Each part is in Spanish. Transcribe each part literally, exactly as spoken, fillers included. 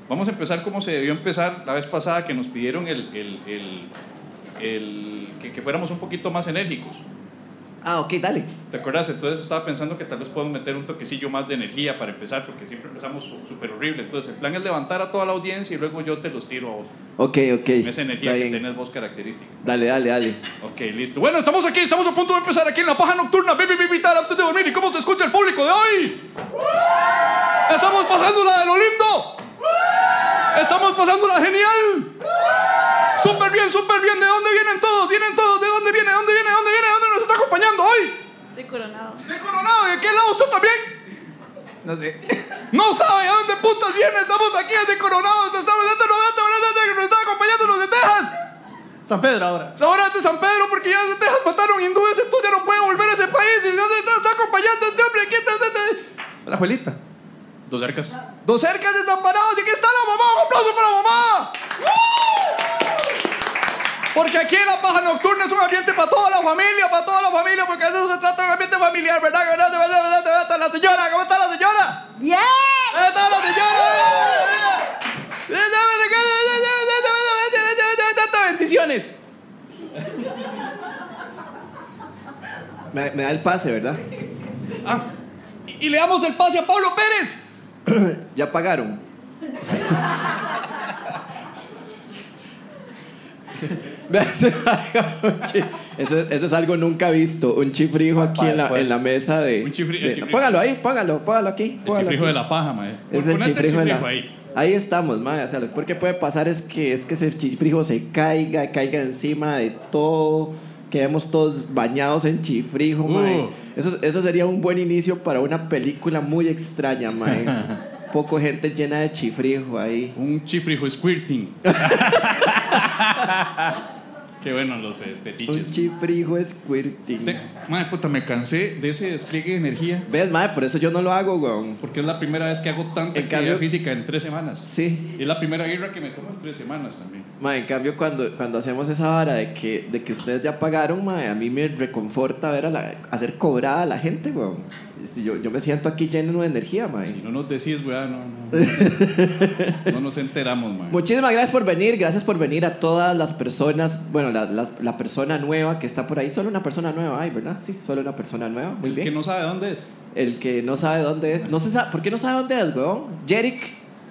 Vamos a empezar como se debió empezar la vez pasada, que nos pidieron el, el, el, el que, que fuéramos un poquito más enérgicos. Ah, ok, dale. ¿Te acuerdas? Entonces estaba pensando que tal vez podemos meter un toquecillo más de energía para empezar, porque siempre empezamos súper horrible. Entonces el plan es levantar a toda la audiencia y luego yo te los tiro a vos. Ok, ok. Esa energía que tenés vos característica. Dale, dale, dale. Ok, listo. Bueno, estamos aquí, estamos a punto de empezar aquí en la paja nocturna. Bibi, bibi, tal, antes de dormir. ¿Y cómo se escucha el público de hoy? Estamos pasándola de lo lindo. Estamos pasándola genial. Súper bien, súper bien. ¿De dónde vienen todos? ¿Vienen todos? ¿De dónde viene? ¿De dónde viene? ¿De dónde viene? ¿De dónde nos está acompañando hoy? De Coronado. ¿De Coronado? ¿De qué lado usted también? No sé. No sabe a dónde putas viene. Estamos aquí desde Coronado. Estamos que nos está acompañando los de Texas. San Pedro ahora. Ahora es de San Pedro porque ya de Texas mataron hindúes. Entonces ya no puede volver a ese país. ¿Y dónde está, está acompañando a este hombre? ¿Quién está? La abuelita. Dos cercas. Dos cercas desamparados. Y aquí está la mamá. Un aplauso para la mamá. Porque aquí en la paja nocturna es un ambiente para toda la familia, para toda la familia, porque de eso se trata, un ambiente familiar, ¿verdad? ¿Verdad? ¿Verdad? ¿Verdad? ¿Verdad? La señora, ¿cómo está la señora? ¡Bien! ¿Cómo está la señora? Bendiciones. Me, me da el pase, ¿verdad? Ah, y, y le damos el pase a Pablo Pérez. Ya pagaron. Eso, eso es algo nunca visto. Un chifrijo aquí en la, en la mesa de, un chifri, de chifrijo. Póngalo ahí, póngalo, póngalo aquí, póngalo El chifrijo aquí. de la paja, mae. Es el chifrijo, de la ahí. Ahí estamos, mae. O sea, lo que puede pasar es que, es que ese chifrijo se caiga, caiga encima de todo, quedemos todos bañados en chifrijo, uh. mae. Eso, eso sería un buen inicio para una película muy extraña, mae. Poco gente llena de chifrijo ahí. Un chifrijo squirting. Qué bueno los fetiches. Un chifrijo squirting. Te, madre puta, me cansé de ese despliegue de energía. ¿Ves, madre? Por eso yo no lo hago, weón. Porque es la primera vez que hago tanta En actividad cambio- física en tres semanas. Sí. Y es la primera guerra que me tomo en tres semanas también. Mae, en cambio, cuando, cuando hacemos esa vara de que, de que ustedes ya pagaron, mae, a mí me reconforta ver a la, hacer cobrada a la gente, weón. Si Yo, yo me siento aquí lleno de energía, mae. Si no nos decís, weá, no, no, no nos enteramos, man. Muchísimas gracias por venir, gracias por venir a todas las personas. Bueno, la, la, la persona nueva que está por ahí. Solo una persona nueva hay, ¿verdad? Sí, solo una persona nueva. Muy El bien. que no sabe dónde es. El que no sabe dónde es. No se sabe, ¿por qué no sabe dónde es, weón? Jerick.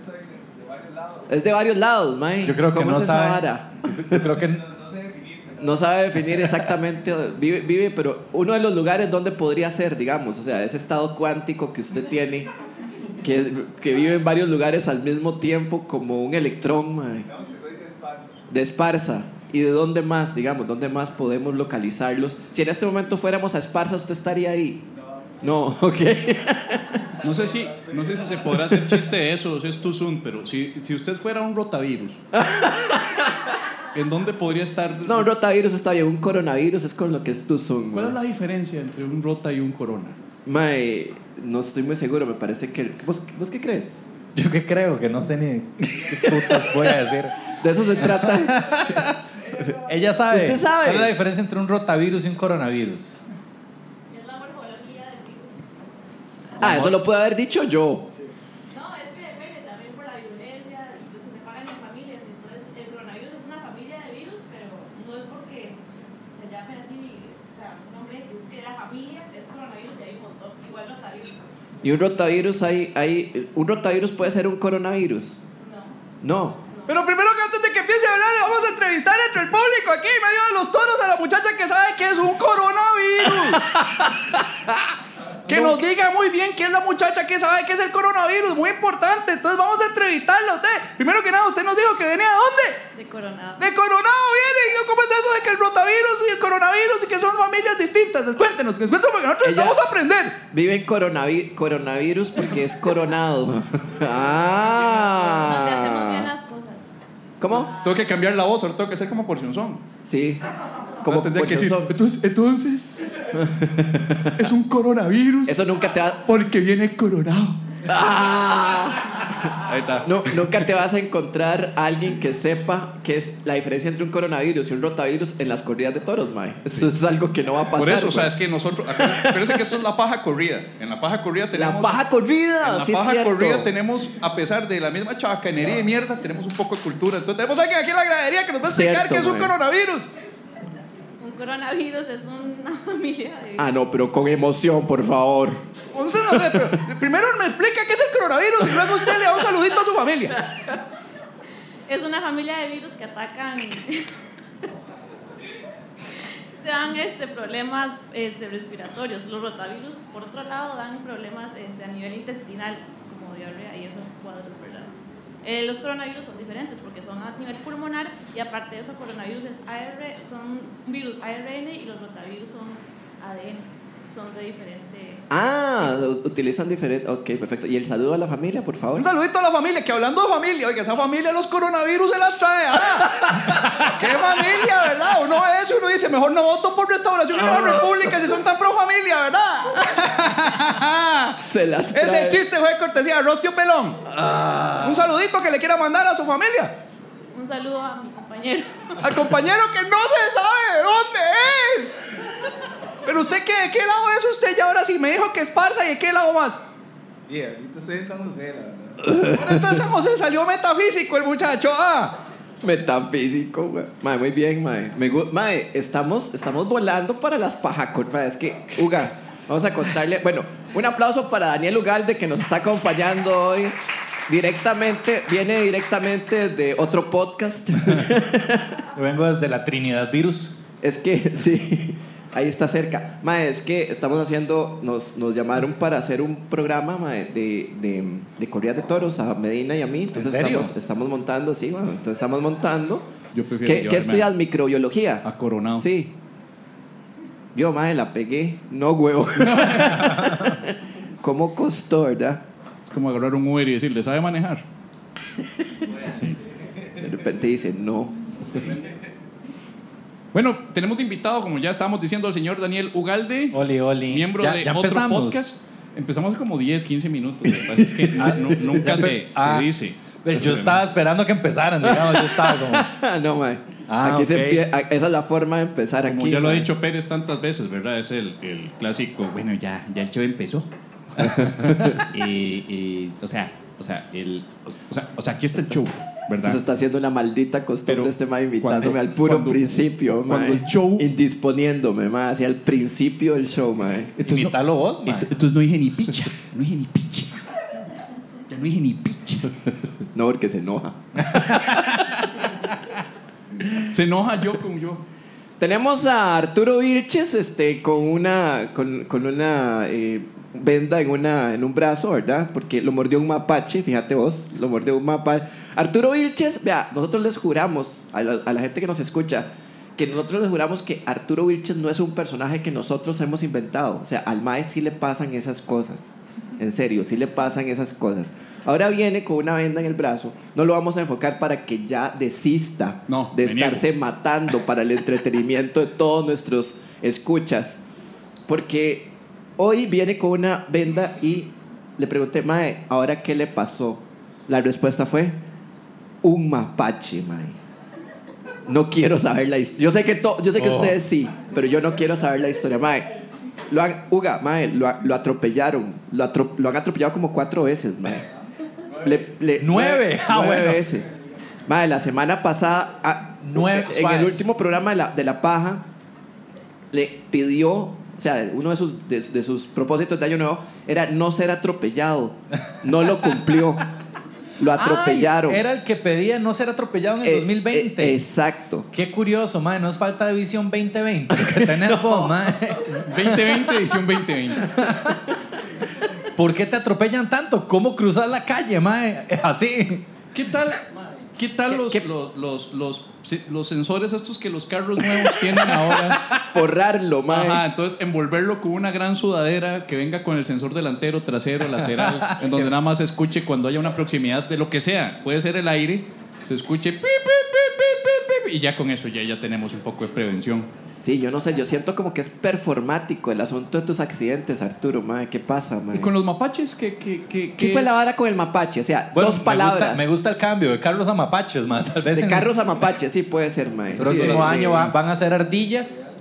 Es de varios lados, mae. Yo creo que ¿Cómo no es esa sabe. vara? Yo creo que No sabe definir exactamente, vive, vive, pero uno de los lugares donde podría ser, digamos, o sea, ese estado cuántico que usted tiene, que, que vive en varios lugares al mismo tiempo, como un electrón, mae. Digamos que soy de Esparza. De Esparza. ¿Y de dónde más, digamos, dónde más podemos localizarlos? Si en este momento fuéramos a Esparza, ¿usted estaría ahí? No, no, ok. No sé si, no sé si se podrá hacer chiste de eso, o si es too soon, pero si, si usted fuera un rotavirus, ¿en dónde podría estar? No, un rotavirus está bien, un coronavirus es con lo que es tu son. ¿Cuál es la diferencia entre un rota y un corona? Mae, no estoy muy seguro, me parece que... ¿Vos, vos qué crees? Yo que creo que no sé ni qué putas voy a decir. De eso se trata. Ella sabe. ¿Usted sabe? ¿Cuál es la diferencia entre un rotavirus y un coronavirus? Es la morfología del virus. Ah, eso lo puedo haber dicho yo. No, es que depende también por la virulencia y lo que se pagan en familias. Entonces, el coronavirus es una familia de virus, pero no es porque se llame así, o sea, un nombre, es que la familia es coronavirus y hay un montón, igual rotavirus. Y un rotavirus hay, hay... ¿Un rotavirus puede ser un coronavirus? No. No. Pero primero que antes de que empiece a hablar, vamos a entrevistar entre el público aquí, en medio de los toros, a la muchacha que sabe que es un coronavirus. Que nos diga muy bien quién es la muchacha que sabe que es el coronavirus, muy importante. Entonces vamos a entrevistarla a usted. Primero que nada, usted nos dijo que venía de dónde. De Coronado. De Coronado viene. ¿Cómo es eso de que el rotavirus y el coronavirus y que son familias distintas? Cuéntenos, cuéntenos porque nosotros Ella- vamos a aprender. Vive en coronavi- coronavirus porque es coronado. Donde hacemos bien Ah. las cosas. ¿Cómo? Tengo que cambiar la voz, ahora tengo que ser como porcionzón. Sí. Como Tendría que decir, porcionzón. entonces, entonces es un coronavirus Eso nunca te ha... porque viene coronado. Ah. Ahí está. No, nunca te vas a encontrar a alguien que sepa qué es la diferencia entre un coronavirus y un rotavirus en las corridas de toros, mae. Eso es algo que no va a pasar. Por eso, o sea, güey. es que nosotros, acuérdense que esto es la paja corrida. En la paja corrida tenemos... La paja corrida, En la sí es paja cierto. corrida tenemos, a pesar de la misma chabacanería de mierda, tenemos un poco de cultura. Entonces tenemos a alguien aquí en la gradería que nos va a explicar Cierto, qué es un mae. coronavirus. Un coronavirus es una familia de virus. Ah, no, pero con emoción, por favor. Un saludo, pero primero me explica qué es el coronavirus y luego usted le da un saludito a su familia. Es una familia de virus que atacan. Dan este, problemas este, respiratorios. Los rotavirus, por otro lado, dan problemas este, a nivel intestinal, como diarrea y esos cuadros, ¿verdad? Eh, los coronavirus son diferentes porque son a nivel pulmonar y aparte de eso, coronavirus es A R, son virus A R N y los rotavirus son A D N, son de diferente. Ah, utilizan diferente. Ok, perfecto. ¿Y el saludo a la familia, por favor? Un saludito a la familia, que hablando de familia, oiga, esa familia los coronavirus se las trae. ¿Ah? ¿Qué familia, verdad? Uno ve eso y uno dice, mejor no voto por Restauración de la República si son tan pro familia, ¿verdad? Se las trae. Ese chiste fue de cortesía de Rostio Pelón. Un saludito que le quiera mandar a su familia. Un saludo a mi compañero. Al compañero que no se sabe de dónde es. Pero usted, ¿qué, ¿de qué lado es usted? Ya ahora sí me dijo que es Parza, ¿y de qué lado más? Y ahorita estoy en San José, la verdad. Entonces San José salió metafísico el muchacho. Ah. Metafísico, güey. Mae, muy bien, mae. Me gu- mae, estamos, estamos volando para las pajacos. Mae, es que, Uga, vamos a contarle. Bueno, un aplauso para Daniel Ugalde que nos está acompañando hoy. Directamente, viene directamente de otro podcast. Yo vengo desde la Trinidad Virus. Es que, sí, ahí está cerca. Mae, es que estamos haciendo, nos, nos llamaron para hacer un programa, mae, de, de, de corridas de toros a Medina y a mí. Entonces ¿En serio? Estamos, estamos montando, sí, bueno, entonces estamos montando. Yo prefiero ¿Qué, llevarme ¿qué estudias? ¿Microbiología? a Coronado. Sí. Yo, mae, la pegué. No, huevo. ¿Cómo costó, verdad? Es como agarrar un Uber y decirle, ¿sabe manejar? De repente dice, no. Bueno, tenemos de invitado, como ya estábamos diciendo, al señor Daniel Ugalde, Oli, oli. miembro ya, de ya otro empezamos. podcast. Empezamos hace como diez, quince minutos. Lo que pasa es que Ah, nu- nunca ya se, empe- ah, se dice. Yo estaba esperando que empezaran, digamos. Yo estaba como. no, mae. Ah, aquí se ok. empie- a- esa es la forma de empezar Como aquí. ya lo ha mae. dicho Pérez tantas veces, ¿verdad? Es el, el clásico, bueno, ya, ya el show empezó. y, y, o sea, o sea, el, o sea, o sea, aquí está el show, ¿verdad? Entonces está haciendo una maldita costumbre Pero este mae invitándome cuando- al puro cuando- principio, cuando mae. el show- Indisponiéndome, mae, hacia el principio del show, mae. Entonces, Imítalo vos, man. Ent- Entonces no dije ni picha, no dije ni picha. Ya no dije ni picha. No, porque se enoja. Se enoja yo con yo. Tenemos a Arturo Vilches este, con una, con, con una eh, venda en, una, en un brazo, ¿verdad? Porque lo mordió un mapache, fíjate vos, lo mordió un mapache. Arturo Vilches, vea, nosotros les juramos a la, a la gente que nos escucha que nosotros les juramos que Arturo Vilches no es un personaje que nosotros hemos inventado. O sea, al mae sí le pasan esas cosas. En serio, sí le pasan esas cosas. Ahora viene con una venda en el brazo. No lo vamos a enfocar para que ya desista No, de me niego. estarse matando para el entretenimiento de todos nuestros escuchas. Porque hoy viene con una venda y le pregunté, mae, ¿ahora qué le pasó? La respuesta fue, un mapache, mae. No quiero saber la historia. Yo sé que, to- yo sé que Oh. ustedes sí, pero yo no quiero saber la historia, mae. Lo han, Uga, mae, lo, ha- lo atropellaron. Lo, atro- lo han atropellado como cuatro veces, mae. Le- le- Nueve. Ah, nueve bueno. veces. Mae, la semana pasada, ah, Nueve, en suave. el último programa de la, de la paja, le pidió, o sea, uno de sus, de, de sus propósitos de año nuevo era no ser atropellado. No lo cumplió. Lo atropellaron. Ay, era el que pedía no ser atropellado en el Eh, dos mil veinte. eh, exacto. Qué curioso, man. No es falta de visión veinte veinte que tenés vos, man. veinte veinte, edición veinte veinte. ¿Por qué te atropellan tanto? ¿Cómo cruzas la calle, man? Así. ¿Qué tal, qué tal ¿Qué- los, qué- los, los, los, los sensores estos que los carros nuevos tienen ahora? Forrarlo, mae. Ajá, entonces envolverlo con una gran sudadera que venga con el sensor delantero, trasero, lateral, en donde nada más se escuche cuando haya una proximidad de lo que sea. Puede ser el aire, se escuche pi, pi, pi, pi, pi, pi, y ya con eso ya, ya tenemos un poco de prevención. Sí, yo no sé, yo siento como que es performático el asunto de tus accidentes, Arturo, mae, ¿qué pasa, mae? Y con los mapaches, ¿qué, qué, qué, ¿Qué qué fue es? la vara con el mapache? O sea, Bueno, dos palabras. Me gusta, me gusta el cambio de carros a mapaches, man. Tal vez De en carros a mapache, sí puede ser, mae. el Sí, próximo de- año de- va- van a ser ardillas.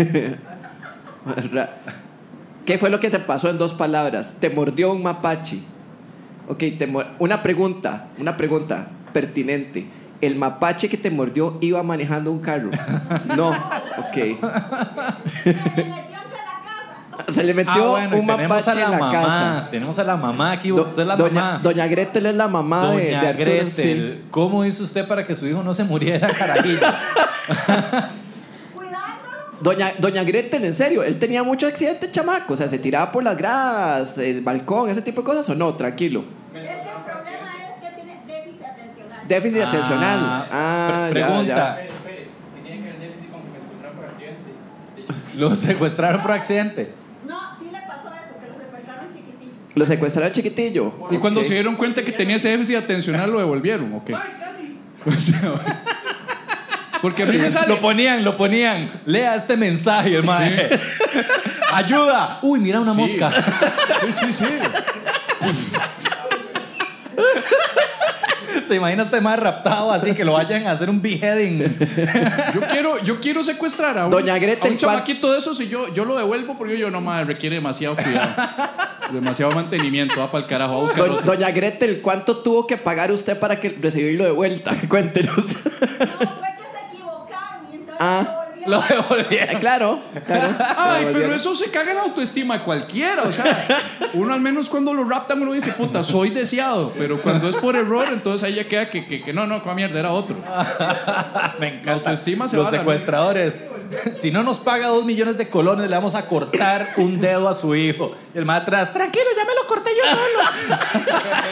¿Qué fue lo que te pasó en dos palabras? Te mordió un mapache. Ok, te mor- una pregunta, una pregunta pertinente. ¿El mapache que te mordió iba manejando un carro? No, ok. Se le metió entre la casa. Se le metió Ah, bueno, y un tenemos mapache a la en la mamá. casa. Tenemos a la mamá aquí. Do- usted es la doña, mamá. doña Gretel es la mamá de, Doña de Arturo. Gretel, Sí. ¿cómo hizo usted para que su hijo no se muriera, carajillo? Cuidándolo. Doña, Doña Gretel, en serio, él tenía mucho accidente, chamaco. O sea, se tiraba por las gradas, el balcón, ese tipo de cosas, ¿o no? Tranquilo. Es que el problema es que tiene déficit atencional. Déficit Ah, atencional. Ah, pre- ya, pregunta. ya. Espere, espere. Tiene que ver déficit con que me secuestraron por accidente. De chiquitito. Lo secuestraron por accidente. No, sí le pasó eso, que lo secuestraron chiquitillo. Lo secuestraron chiquitillo. Y cuando Ok. se dieron cuenta que tenía ese déficit atencional, lo devolvieron, ¿ok? ¡Ay, casi! Porque a mí me sale. Lo ponían, lo ponían. Lea este mensaje, el mae. ¡Ayuda! Uy, mira una Sí. mosca. Sí, sí, sí. Se imagina este mae raptado así que lo vayan a hacer un beheading. Yo quiero, yo quiero secuestrar a un, Doña Gretel, a un ¿cuál- chamaquito de esos y yo, yo lo devuelvo porque yo no, madre, requiere demasiado cuidado. Demasiado mantenimiento. Va para el carajo, va a buscar Do- otro. Doña Gretel, ¿cuánto tuvo que pagar usted para que recibirlo de vuelta? Cuéntenos. No, fue que se equivocaron y entonces Ah. lo volvieron. Lo devolvieron. claro, claro. Ay, Lo pero volvieron. eso se caga en la autoestima de cualquiera. O sea, uno al menos cuando lo raptan, uno dice, puta, soy deseado. Pero cuando es por error, entonces ahí ya queda que, que, que no, no, como mierda, era otro. Me encanta. La autoestima se Los va a la secuestradores. Si no nos paga dos millones de colones, le vamos a cortar un dedo a su hijo. Y el mae atrás, tranquilo, ya me lo corté yo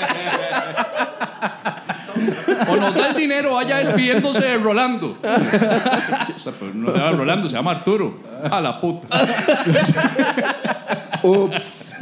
solo. O nos da el dinero, vaya despidiéndose de Rolando. O sea, pero no se llama Rolando, se llama Arturo. A la puta. Ups.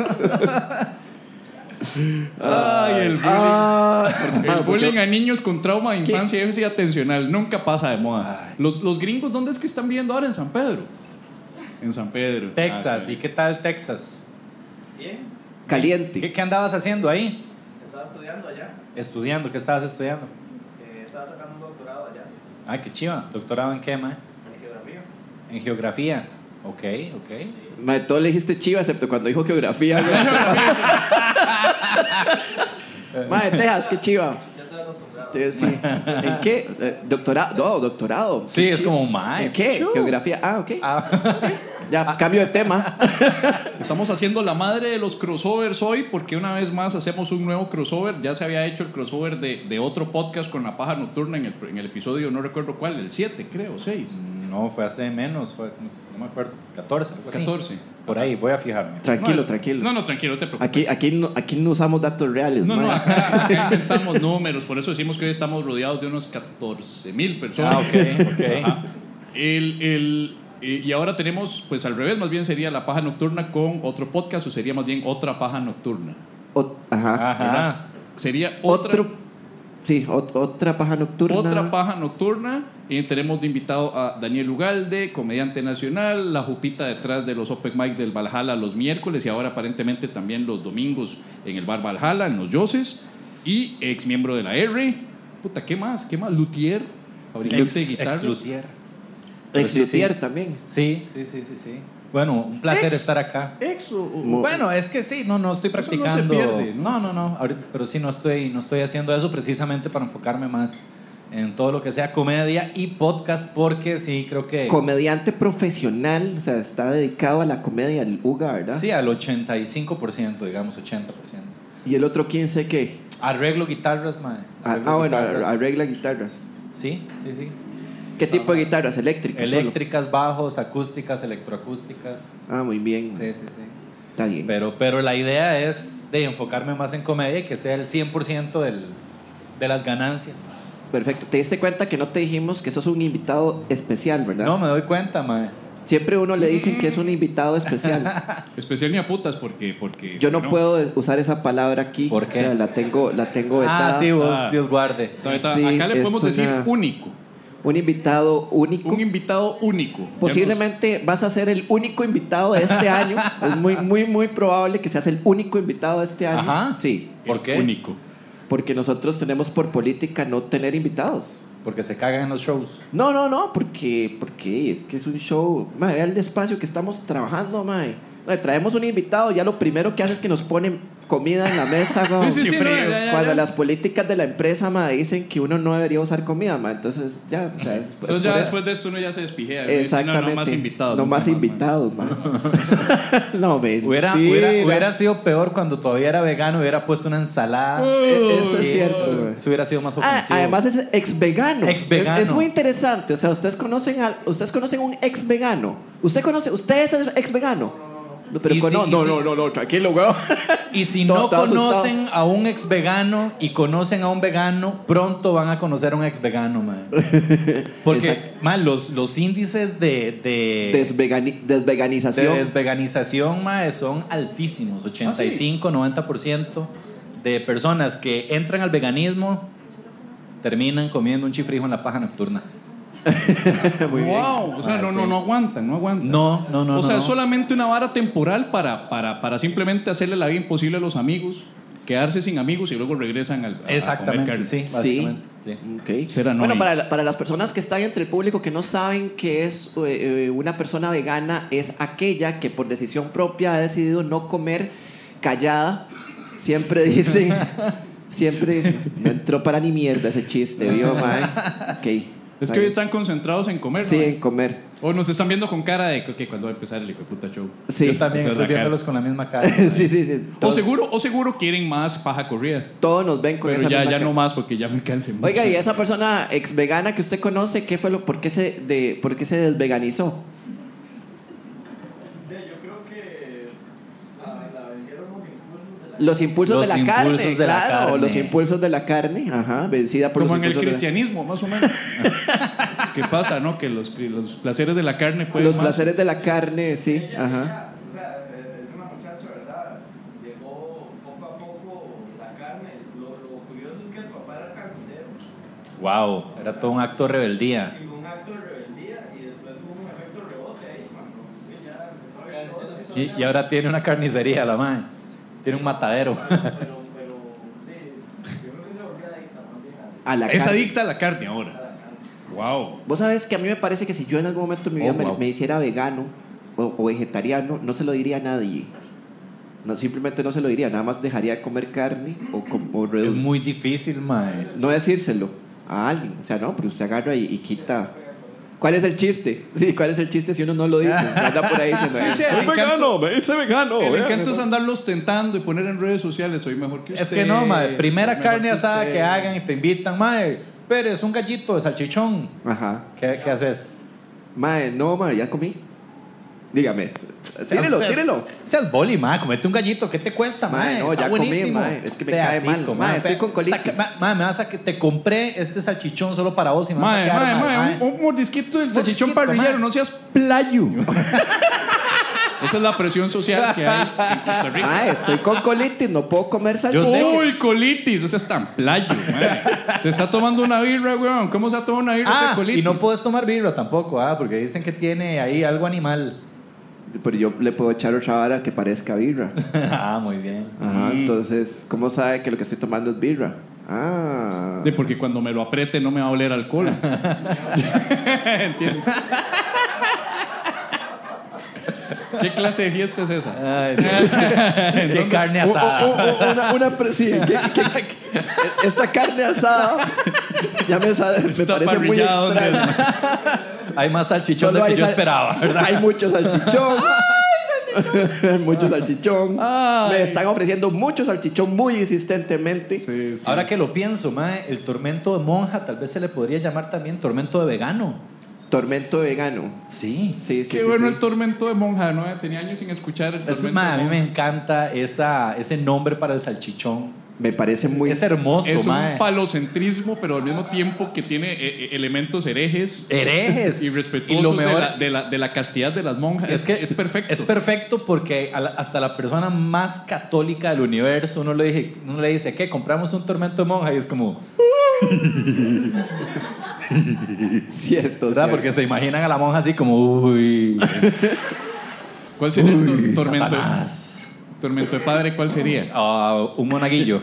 Ay, el bullying. Ah, El hermano, porque- bullying a niños con trauma de infancia y déficit atencional nunca pasa de moda. Los, los gringos, ¿dónde es que están viviendo ahora? En San Pedro. En San Pedro. Texas, Ah, ¿y qué tal Texas? Bien. Caliente. ¿Qué, qué andabas haciendo ahí? Estaba estudiando allá. Estudiando, ¿qué estabas estudiando? Eh, estaba sacando un doctorado allá. Ay, qué chiva. ¿Doctorado en qué, mae? En geografía. En geografía. Ok, ok. Mae, todo le dijiste chiva, excepto cuando dijo geografía. Mae, Texas, qué chiva. Ya estoy acostumbrado. Sí, sí. ¿En qué? Eh, Doctorado. No, doctorado. Sí, Qué es chiva. como mae. ¿En qué? Chu. Geografía. Ah, ok. Ah, Ya, cambio de tema. Estamos haciendo la madre de los crossovers hoy porque una vez más hacemos un nuevo crossover. Ya se había hecho el crossover de, de otro podcast con La Paja Nocturna en el, en el episodio, no recuerdo cuál, el siete creo, seis, no, fue hace menos, fue, no me acuerdo, catorce, algo así. catorce. Por ahí, voy a fijarme. Tranquilo, No, tranquilo. No, no, tranquilo, no te preocupes. Aquí, aquí, no, aquí no usamos datos reales. No, no, mae. acá, acá inventamos números, por eso decimos que hoy estamos rodeados de unos catorce mil personas. Ah, ok, ok. Ajá. El, el, eh, y ahora tenemos, pues al revés, más bien sería La Paja Nocturna con otro podcast o sería más bien Otra Paja Nocturna. O- ajá. Ajá. Sería otra, Otro. Sí, ot- otra paja nocturna. otra Paja Nocturna y tenemos de invitado a Daniel Ugalde, comediante nacional, la jupita detrás de los Open Mic del Valhalla los miércoles y ahora aparentemente también los domingos en el bar Valhalla, en los Yoses, y ex miembro de la R. Puta, ¿qué más? ¿Qué más? Luthier, fabricante de Ex, guitarras. ex luthier. Ex Sí, sí. luthier también. Sí, sí, sí, sí, sí. Bueno, un placer Ex. estar acá. Ex o- o- Mo- Bueno, es que sí, no, no estoy Eso no se practicando. pierde, ¿no? no, no, no, ahorita- pero sí no estoy, no estoy haciendo eso precisamente para enfocarme más en todo lo que sea comedia y podcast, porque sí creo que Comediante profesional, o sea, está dedicado a la comedia, el Uga, ¿verdad? sí al ochenta y cinco por ciento, digamos ochenta por ciento. Y el otro quince, ¿qué? Arreglo guitarras, mae. Ah, Arreglo ah, bueno, guitarras. arregla guitarras. Sí, sí, sí. ¿Qué tipo de guitarras? ¿Eléctricas? solo? Eléctricas, bajos, acústicas, electroacústicas. Ah, muy bien. Sí, sí, sí. Está bien. Pero, pero la idea es de enfocarme más en comedia y que sea el cien por ciento del, de las ganancias. Perfecto. ¿Te diste cuenta que no te dijimos que sos un invitado especial, verdad? No, me doy cuenta, mae. Siempre a uno le dicen que es un invitado especial. Especial ni a putas porque, porque Yo no puedo usar esa palabra aquí. ¿Por qué? O sea, la tengo, la tengo vetada. Ah, sí, vos, Ah. Dios guarde. ¿Sabe? Sí, Acá le es podemos decir una- único. Un invitado único. Un invitado único. Posiblemente vas a ser el único invitado de este año. Es muy, muy, muy probable que seas el único invitado de este año. Ajá. Sí, ¿Por qué? Único. porque nosotros tenemos por política no tener invitados. Porque se cagan en los shows. No, no, no, porque, porque es que es un show. Mae, vea el despacio que estamos trabajando, mae. Mae, traemos un invitado, ya lo primero que hace es que nos ponen comida en la mesa, mae. Sí, sí, sí, no, Chifreo. ya, ya, Cuando ya. las políticas de la empresa, mae, dicen que uno no debería usar comida, mae. Entonces, ya, o sea, es Entonces por ya eso. después de esto uno ya se despijea. ¿no? Exactamente. No, no más invitados. No más más, invitados, mae. No, mentira. Hubiera, hubiera, hubiera sido peor cuando todavía era vegano, hubiera puesto una ensalada. Eh, Eso es Eh, cierto, mae. Eso hubiera sido más Ah, ofensivo. además es ex vegano. Ex vegano. Es, es muy interesante. O sea, ustedes conocen a, ustedes conocen un ex vegano. ¿Usted conoce? ¿Usted es ex vegano? No, pero Y cono- si- y no, si- no, no, no, tranquilo, weón. Y si Todo- no todo asustado. conocen a un ex vegano y conocen a un vegano, pronto van a conocer a un ex vegano, man. Porque, Exacto. man, los, los índices de, de, Desvegani- de desveganización. desveganización, man, son altísimos. ochenta y cinco, noventa por ciento de personas que entran al veganismo terminan comiendo un chifrijo en la paja nocturna. Muy bien. Wow, o sea, Ah, no, sí. no, no aguantan, no aguantan. No, no, no. o sea, no. es solamente una vara temporal para, para, para simplemente hacerle la vida imposible a los amigos, quedarse sin amigos y luego regresan al, a- a comer Exactamente, carne. sí, básicamente. Sí. Ok. Será no Bueno, hay. para, la- para las personas que están entre el público que no saben qué es eh, eh, una persona vegana, es aquella que por decisión propia ha decidido no comer callada. Siempre dicen, siempre dicen, no entró para ni mierda ese chiste, ¿vio, mae? Ok. Es que hoy están concentrados en comer, Sí, ¿no? en comer. O nos están viendo con cara de que cuando va a empezar el hijo de puta show. Sí. Yo también Esa es estoy la cara. viéndolos con la misma cara. Sí, sí, sí. O Todos, seguro, o seguro quieren más paja corrida. todos nos ven con Pero esa ya, misma ya cara. no más porque ya me cansé mucho. Oiga, y esa persona ex vegana que usted conoce, ¿qué fue lo, por qué se, de, por qué se desveganizó? Yo creo que la, la vencieron los impulsos de la Los impulsos Los de la impulsos carne, de la claro, carne. los impulsos de la carne, ajá, vencida por Como los en el impulsos de la- cristianismo, más o menos. ¿Qué pasa, no? Que los, que los placeres de la carne pueden Los más. placeres de la carne, sí, ajá. O sea, es una muchacha, ¿verdad? Dejó poco a poco la carne. Lo, lo curioso es que el papá era carnicero. Wow, era todo un acto de rebeldía. Y un acto de rebeldía y después hubo un efecto rebote ahí cuando ya empezó a ver sola. Y, y ahora tiene una carnicería, la madre. Tiene un matadero. Pero, pero, sí, yo creo que se volvió adicta también a A la Es carne. adicta a la carne ahora. Wow. Vos sabés que a mí me parece que si yo en algún momento de mi vida Oh, me, wow. me hiciera vegano o, o vegetariano, no se lo diría a nadie. No, simplemente no se lo diría, nada más dejaría de comer carne o, com- o Es reduc- muy difícil, mae. no decírselo a alguien. O sea, no, pero usted agarra y, y quita. ¿Cuál es el chiste? Sí, ¿cuál es el chiste si uno no lo dice? Anda por ahí diciendo, Sí, sí, "Soy el encanto- me hice vegano. El vea". encanto es andarlos tentando y poner en redes sociales. Soy mejor que usted. Es que no, mae. Primera soy mejor carne que asada usted. que hagan y te invitan, mae. Pero es un gallito de salchichón. Ajá. ¿Qué, qué haces? Mae, no, mae, ya comí. Dígame. Tírelo, Seas- tírelo. Seas boli, mae. Comete un gallito. ¿Qué te cuesta, Mae, mae? no, Está ya comí, buenísimo. mae. Es que me cae mal. Pedacito, Mae, estoy Pe- con colitis. Está que- ma- Mae, me vas a que te compré este salchichón solo para vos y me vas a Mae, quedar mae, mal, mae, mae. un, un mordisquito del salchichón Mordisquito, parrillero, mae. no seas playo. Esa es la presión social que hay en Costa Rica. Mae, estoy con colitis, no puedo comer salchichón. Yo sé que- Uy, colitis, ese es tan playo, mae. Se está tomando una birra, weón. ¿Cómo se ha tomado una birra Ah, de colitis? y no puedes tomar birra tampoco, ah, porque dicen que tiene ahí algo animal. Pero yo le puedo echar otra vara que parezca birra. Ah, muy bien. Ajá, Mm. entonces, ¿cómo sabe que lo que estoy tomando es birra? Ah. De porque cuando me lo apriete no me va a oler alcohol. ¿Entiendes? ¿Qué clase de fiesta es esa? Ay, qué carne U- u- asada. u- una, una pre- sí, que- que- esta carne asada ya me, sabe- me Esta parece muy parrillada, ¿dónde extraña. Hay más salchichón Solo del hay que yo sal- esperaba, ¿verdad? Hay mucho salchichón. Hay mucho salchichón. Ay. Me están ofreciendo mucho salchichón muy insistentemente. Sí, sí. Ahora que lo pienso, mae, el tormento de monja tal vez se le podría llamar también tormento de vegano. Tormento vegano. Sí. Sí, sí, Qué sí, bueno sí. el tormento de monja, ¿no? Tenía años sin escuchar el Eso, tormento mae, a de mí me monja. encanta esa, ese nombre para el salchichón. Me parece muy. Es hermoso, Es mae. un falocentrismo, pero al mismo tiempo que tiene eh, eh, elementos herejes. Herejes. Y respetuosos Y lo mejor- de, la, de, la, de la castidad de las monjas. Es que es perfecto. Es perfecto porque a la- hasta la persona más católica del universo uno le, dije, uno le dice, ¿qué? Compramos un tormento de monja y es como... Cierto, ¿Verdad? cierto. Porque se imaginan a la monja así como, uy, ¿Cuál sería el uy, tor- tormento? Satanás. Tormento de padre, ¿cuál sería? Ah, un monaguillo.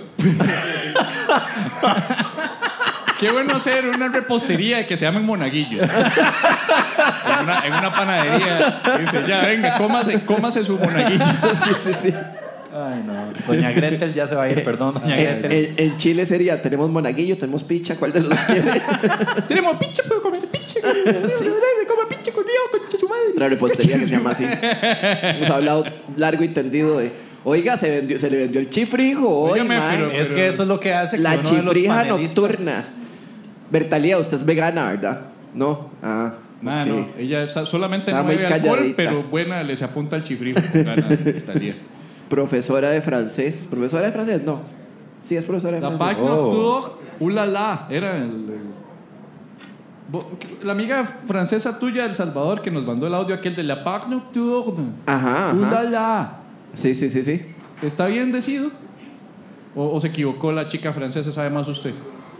Qué bueno hacer una repostería que se llame monaguillo. En una, en una panadería. Dice, ya, venga, cómase, cómase su monaguillo. Sí, sí, sí. Ay, no. Doña Gretel ya se va a ir, perdón, doña En, Gretel. en- en Chile sería, tenemos monaguillo, tenemos picha, ¿cuál de los quiere? Tenemos pinche, puedo comer pinche. Come pinche conmigo, concha su madre. Otra repostería que se llama así. Hemos hablado largo y tendido de, oiga, se, vendió, se le vendió el chifrijo hoy, Óigame, mae. pero- Es que eso es lo que hace que La uno de los chifrija panelistas- nocturna. Bertalía, usted es vegana, ¿verdad? No. Ah. Nah, ok. no, ella sa- solamente Está no muy bebe alcohol, calladita. pero buena, le se apunta al chifrijo con ganas, Talía. Profesora de francés. ¿Profesora de francés? No. Sí, es profesora de La francés. Pâques Oh. Nocturne, ulala, era el, el- Bo- la amiga francesa tuya de El Salvador que nos mandó el audio aquel de la Pâques Nocturne. Ajá, ajá. Ulala. Sí, sí, sí, sí. ¿Está bien decidido? ¿O, o se equivocó la chica francesa? ¿Sabe más usted?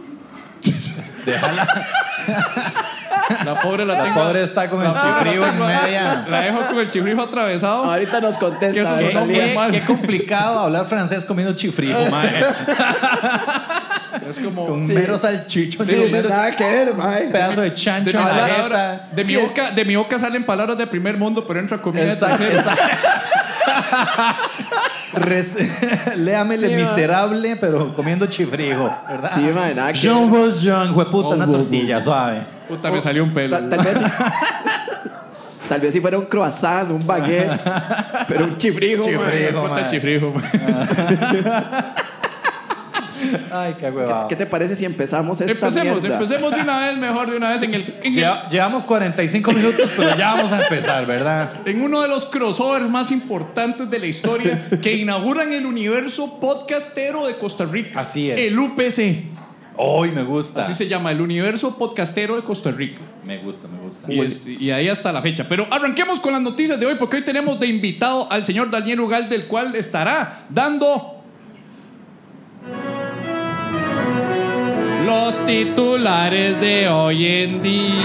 Déjala. La pobre la, La tengo. pobre está con el la pobre la chifrijo en tengo- media. La dejo con el chifrijo atravesado. Ahorita nos Que eso contesta. sonó Qué, Bertalía. muy qué- mal. qué complicado hablar francés comiendo chifrijo, mae. Es como Un Sí. mero salchicho. Sí, un sí, mero nada que ver, mae. pedazo de de, chancho mi en la palabra- jeta. de mi Sí, es- boca, de mi boca salen palabras de primer mundo, pero entra comida de Exacto, tercero. exacto. Res- Léame Sí, el ma. miserable, pero comiendo chifrijo, ¿verdad? Sí, mae, nada que Jean Valjean, jueputa, Oh, una oh, oh. tortilla, suave. Puta, me salió un pelo. Ta- Tal vez, tal vez si fuera un croissant, un baguette, pero un chifrijo, mae. Chifrijo. Puta mae. chifrijo. Ay, qué huevado. ¿Qué te parece si empezamos esta Empecemos, mierda? empecemos de una vez, mejor de una vez en el, en, el- Lleva- llevamos cuarenta y cinco minutos, pero ya vamos a empezar, ¿verdad? en uno de los crossovers más importantes de la historia que inauguran el universo podcastero de Costa Rica. Así es. El U P C. Hoy me gusta. Así se llama, el universo podcastero de Costa Rica. Me gusta, me gusta. Y, es- y ahí hasta la fecha. Pero arranquemos con las noticias de hoy, porque hoy tenemos de invitado al señor Daniel Ugal, del cual estará dando los titulares de hoy en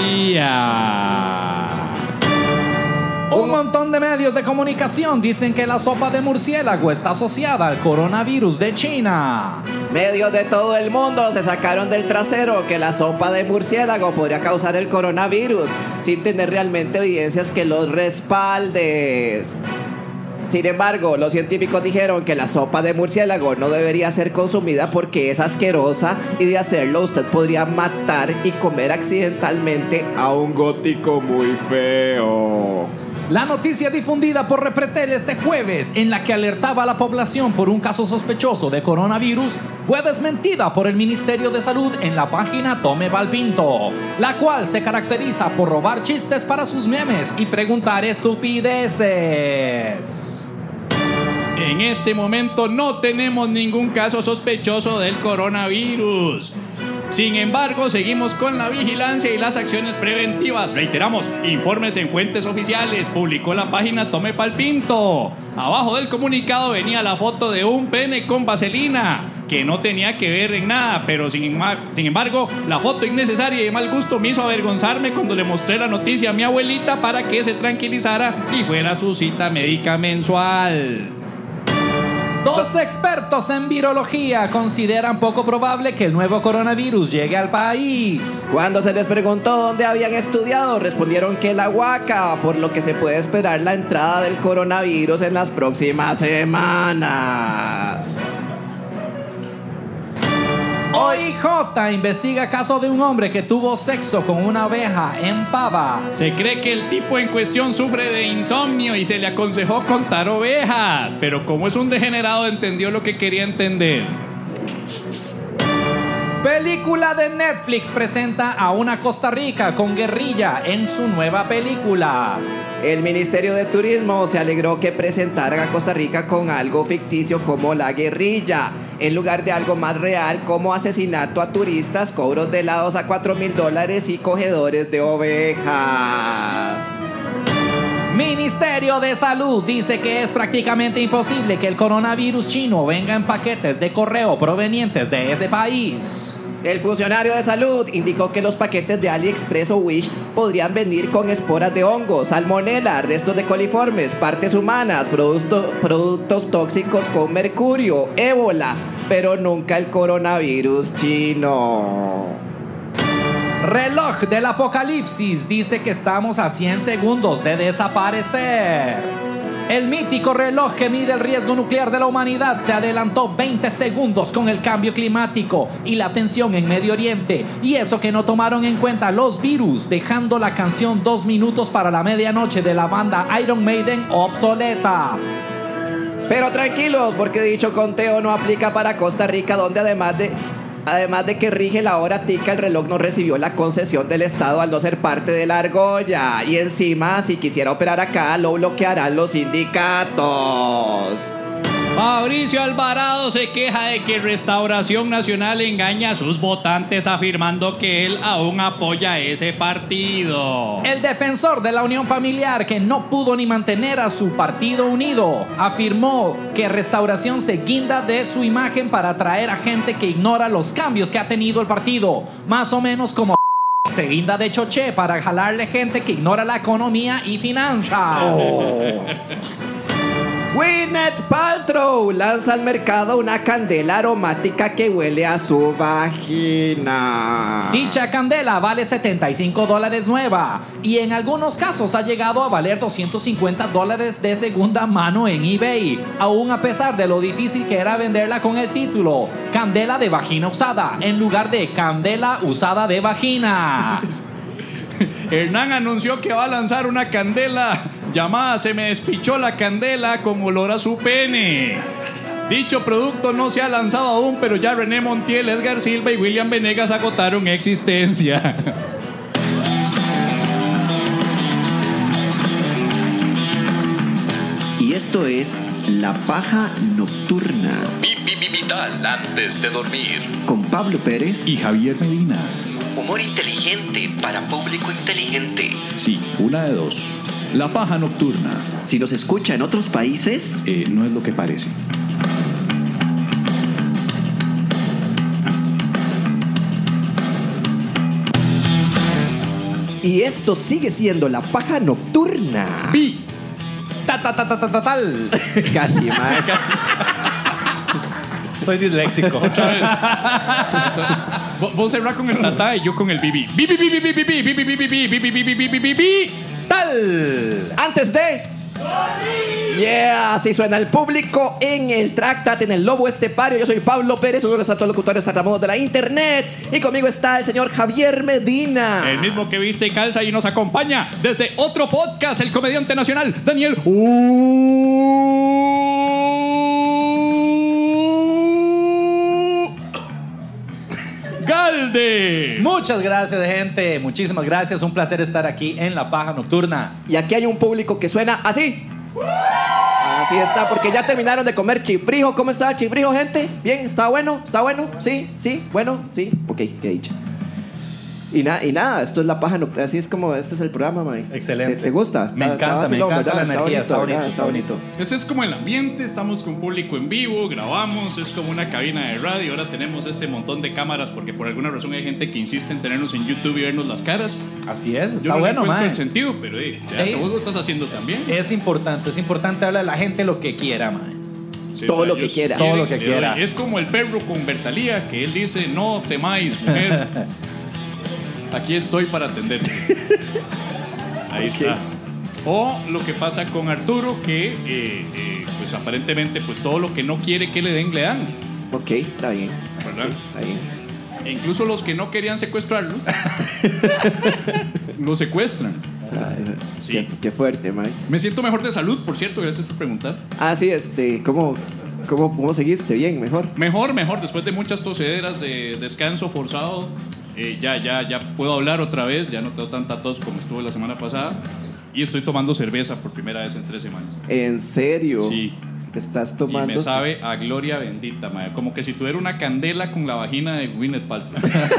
día. Un montón de medios de comunicación dicen que la sopa de murciélago está asociada al coronavirus de China. Medios de todo el mundo se sacaron del trasero que la sopa de murciélago podría causar el coronavirus sin tener realmente evidencias que los respaldes. Sin embargo, los científicos dijeron que la sopa de murciélago no debería ser consumida porque es asquerosa y de hacerlo usted podría matar y comer accidentalmente a un gótico muy feo. La noticia difundida por Repretel este jueves, en la que alertaba a la población por un caso sospechoso de coronavirus, fue desmentida por el Ministerio de Salud en la página Tome Valpinto, la cual se caracteriza por robar chistes para sus memes y preguntar estupideces. En este momento no tenemos ningún caso sospechoso del coronavirus. Sin embargo, seguimos con la vigilancia y las acciones preventivas. Reiteramos, informes en fuentes oficiales. Publicó la página Tome Palpinto. Abajo del comunicado venía la foto de un pene con vaselina, que no tenía que ver en nada, pero sin, embar- sin embargo, la foto innecesaria y de mal gusto me hizo avergonzarme cuando le mostré la noticia a mi abuelita para que se tranquilizara y fuera a su cita médica mensual. Dos expertos en virología consideran poco probable que el nuevo coronavirus llegue al país. Cuando se les preguntó dónde habían estudiado, respondieron que la Huaca, por lo que se puede esperar la entrada del coronavirus en las próximas semanas. O I J investiga caso de un hombre que tuvo sexo con una oveja en Pavas. Se cree que el tipo en cuestión sufre de insomnio y se le aconsejó contar ovejas, pero como es un degenerado entendió lo que quería entender. Película de Netflix presenta a una Costa Rica con guerrilla en su nueva película. El Ministerio de Turismo se alegró que presentaran a Costa Rica con algo ficticio como la guerrilla, en lugar de algo más real como asesinato a turistas, cobros de helados a cuatro mil dólares y cogedores de ovejas. Ministerio de Salud dice que es prácticamente imposible que el coronavirus chino venga en paquetes de correo provenientes de ese país. El funcionario de salud indicó que los paquetes de AliExpress o Wish podrían venir con esporas de hongo, salmonela, restos de coliformes, partes humanas, producto- productos tóxicos con mercurio, ébola, pero nunca el coronavirus chino. Reloj del apocalipsis dice que estamos a cien segundos de desaparecer. El mítico reloj que mide el riesgo nuclear de la humanidad se adelantó veinte segundos con el cambio climático y la tensión en Medio Oriente. Y eso que no tomaron en cuenta los virus, dejando la canción Dos minutos para la medianoche de la banda Iron Maiden obsoleta. Pero tranquilos, porque dicho conteo no aplica para Costa Rica, donde además de... Además de que rige la hora tica, el reloj no recibió la concesión del Estado al no ser parte de la argolla. Y encima, si quisiera operar acá, lo bloquearán los sindicatos. Mauricio Alvarado se queja de que Restauración Nacional engaña a sus votantes afirmando que él aún apoya ese partido. El defensor de la unión familiar, que no pudo ni mantener a su partido unido, afirmó que Restauración se guinda de su imagen para atraer a gente que ignora los cambios que ha tenido el partido, más o menos como se guinda de Choché para jalarle gente que ignora la economía y finanzas. Oh. Gwyneth Paltrow lanza al mercado una candela aromática que huele a su vagina. Dicha candela vale setenta y cinco dólares nueva y en algunos casos ha llegado a valer doscientos cincuenta dólares de segunda mano en eBay, aún a pesar de lo difícil que era venderla con el título Candela de vagina usada en lugar de Candela usada de vagina. Hernán anunció que va a lanzar una candela llamada Se me despichó la candela con olor a su pene. Dicho producto no se ha lanzado aún, pero ya René Montiel, Edgar Silva y William Venegas agotaron existencia. Y esto es La Paja Nocturna Vital antes de dormir. con Pablo Pérez Y Javier Medina. Humor inteligente para público inteligente. Sí, una de dos. La paja nocturna. Si nos escucha en otros países, Eh, no es lo que parece. y esto sigue siendo La Paja Nocturna. Pi. Ta ta ta ta ta ta tal. Casi, mae. Soy disléxico. Vos vos cerrás con el tatá y yo con el bibi. Bibi, bibi, bibi, bibi, bibi, bibi, bibi, bibi, bibi, bibi, bibi, bibi. Tal. Antes de... Yeah, así suena el público en el Tractate, en el Lobo Estepario. Yo soy Pablo Pérez, uno de los altos locutores tartamudos de la internet. Y conmigo está el señor Javier Medina. El mismo que viste y calza y nos acompaña desde otro podcast, el comediante nacional Daniel Galde. Muchas gracias, gente. Muchísimas gracias. Un placer estar aquí en La Paja Nocturna. Y aquí hay un público que suena así. Así está, porque ya terminaron de comer chifrijo. ¿Cómo está el chifrijo, gente? ¿Bien? ¿Está bueno? ¿Está bueno? ¿Sí? ¿Sí? ¿Bueno? ¿Sí? Ok, qué dicha. Y, na- y nada, esto es La Paja Nocturna. Así es como este es el programa, Mae. Excelente. ¿Te, te gusta? Me Está- encanta, está me vacilón, encanta ¿verdad? la energía, está bonito, ¿verdad? está bonito. Ese es como el ambiente, estamos con público en vivo, grabamos, es como una cabina de radio. Ahora tenemos este montón de cámaras porque por alguna razón hay gente que insiste en tenernos en YouTube y vernos las caras. Así es, está Yo no le bueno, encuentro man. el sentido, pero eh, ya Sí. vos lo estás haciendo también. Es importante, es importante hablar a la gente lo que quiera, man. Sí, todo o sea, lo que ellos quiera. quieren Todo lo que le quiera. doy. Es como el perro con Bertalía, que él dice, no temáis, mujer. Aquí estoy para atenderte. Ahí está. O lo que pasa con Arturo, que eh, eh, pues aparentemente pues todo lo que no quiere que le den, le dan. Ok, está bien. ¿Verdad? Está bien. E incluso los que no querían secuestrarlo, lo secuestran. Ay, Sí. qué, qué fuerte, Mae. Me siento mejor de salud, por cierto, gracias por preguntar. Ah, sí, este, ¿cómo, cómo, cómo seguiste? Bien, mejor. Mejor, mejor, después de muchas tosederas de descanso forzado, eh, ya, ya, ya puedo hablar otra vez, ya no tengo tanta tos como estuve la semana pasada. Y estoy tomando cerveza por primera vez en tres semanas. ¿En serio? Sí. Estás Y tomando. me sabe a gloria bendita, madre. Como que si tuviera una candela con la vagina de Gwyneth Paltrow.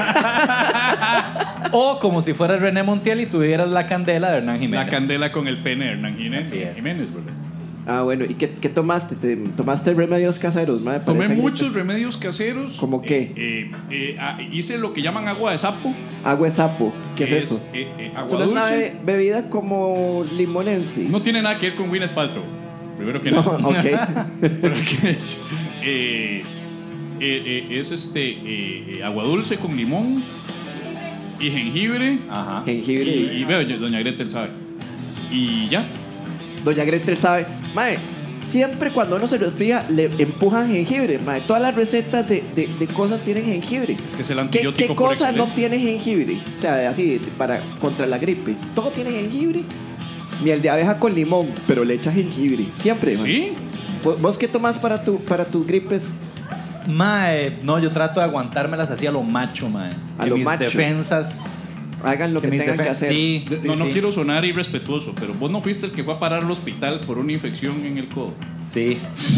O como si fueras René Montiel y tuvieras la candela de Hernán Jiménez. La candela con el pene de Hernán Jiménez. Así es. Jiménez, ¿verdad? Ah, bueno. ¿Y qué, qué tomaste? ¿Te, ¿Tomaste remedios caseros, mae? Tomé Parecen- muchos remedios caseros. ¿Cómo qué? Eh, eh, eh, ah, hice lo que llaman agua de sapo. Agua de sapo. ¿Qué que es eso? eh, eh, agua Solo es una dulce. be- bebida como limonense. No tiene nada que ver con Gwyneth Paltrow. Primero que No, nada. ok. Pero que, eh, eh, eh, es este eh, eh, agua dulce con limón y jengibre. Ajá. Jengibre. Y, y veo, yo- doña Gretel sabe. Y ya. Doña Gretel sabe. Mae, siempre cuando uno se resfría le empujan jengibre. Mae, todas las recetas de, de, de cosas tienen jengibre. Es que es el ¿Qué, antibiótico qué por cosa no excelencia. tiene jengibre? O sea, así, para contra la gripe. Todo tiene jengibre. Miel de abeja con limón, pero le echa jengibre. Siempre, mae. ¿Sí? ¿Vos, vos qué tomás para, tu, para tus gripes? Mae, no, yo trato de aguantármelas así a lo macho, mae. A Que lo mis macho. defensas. Hagan lo que, mis tengan que defen- hacer. Sí, De- sí, no, no sí. quiero sonar irrespetuoso, pero vos no fuiste el que fue a parar al hospital por una infección en el codo. Sí.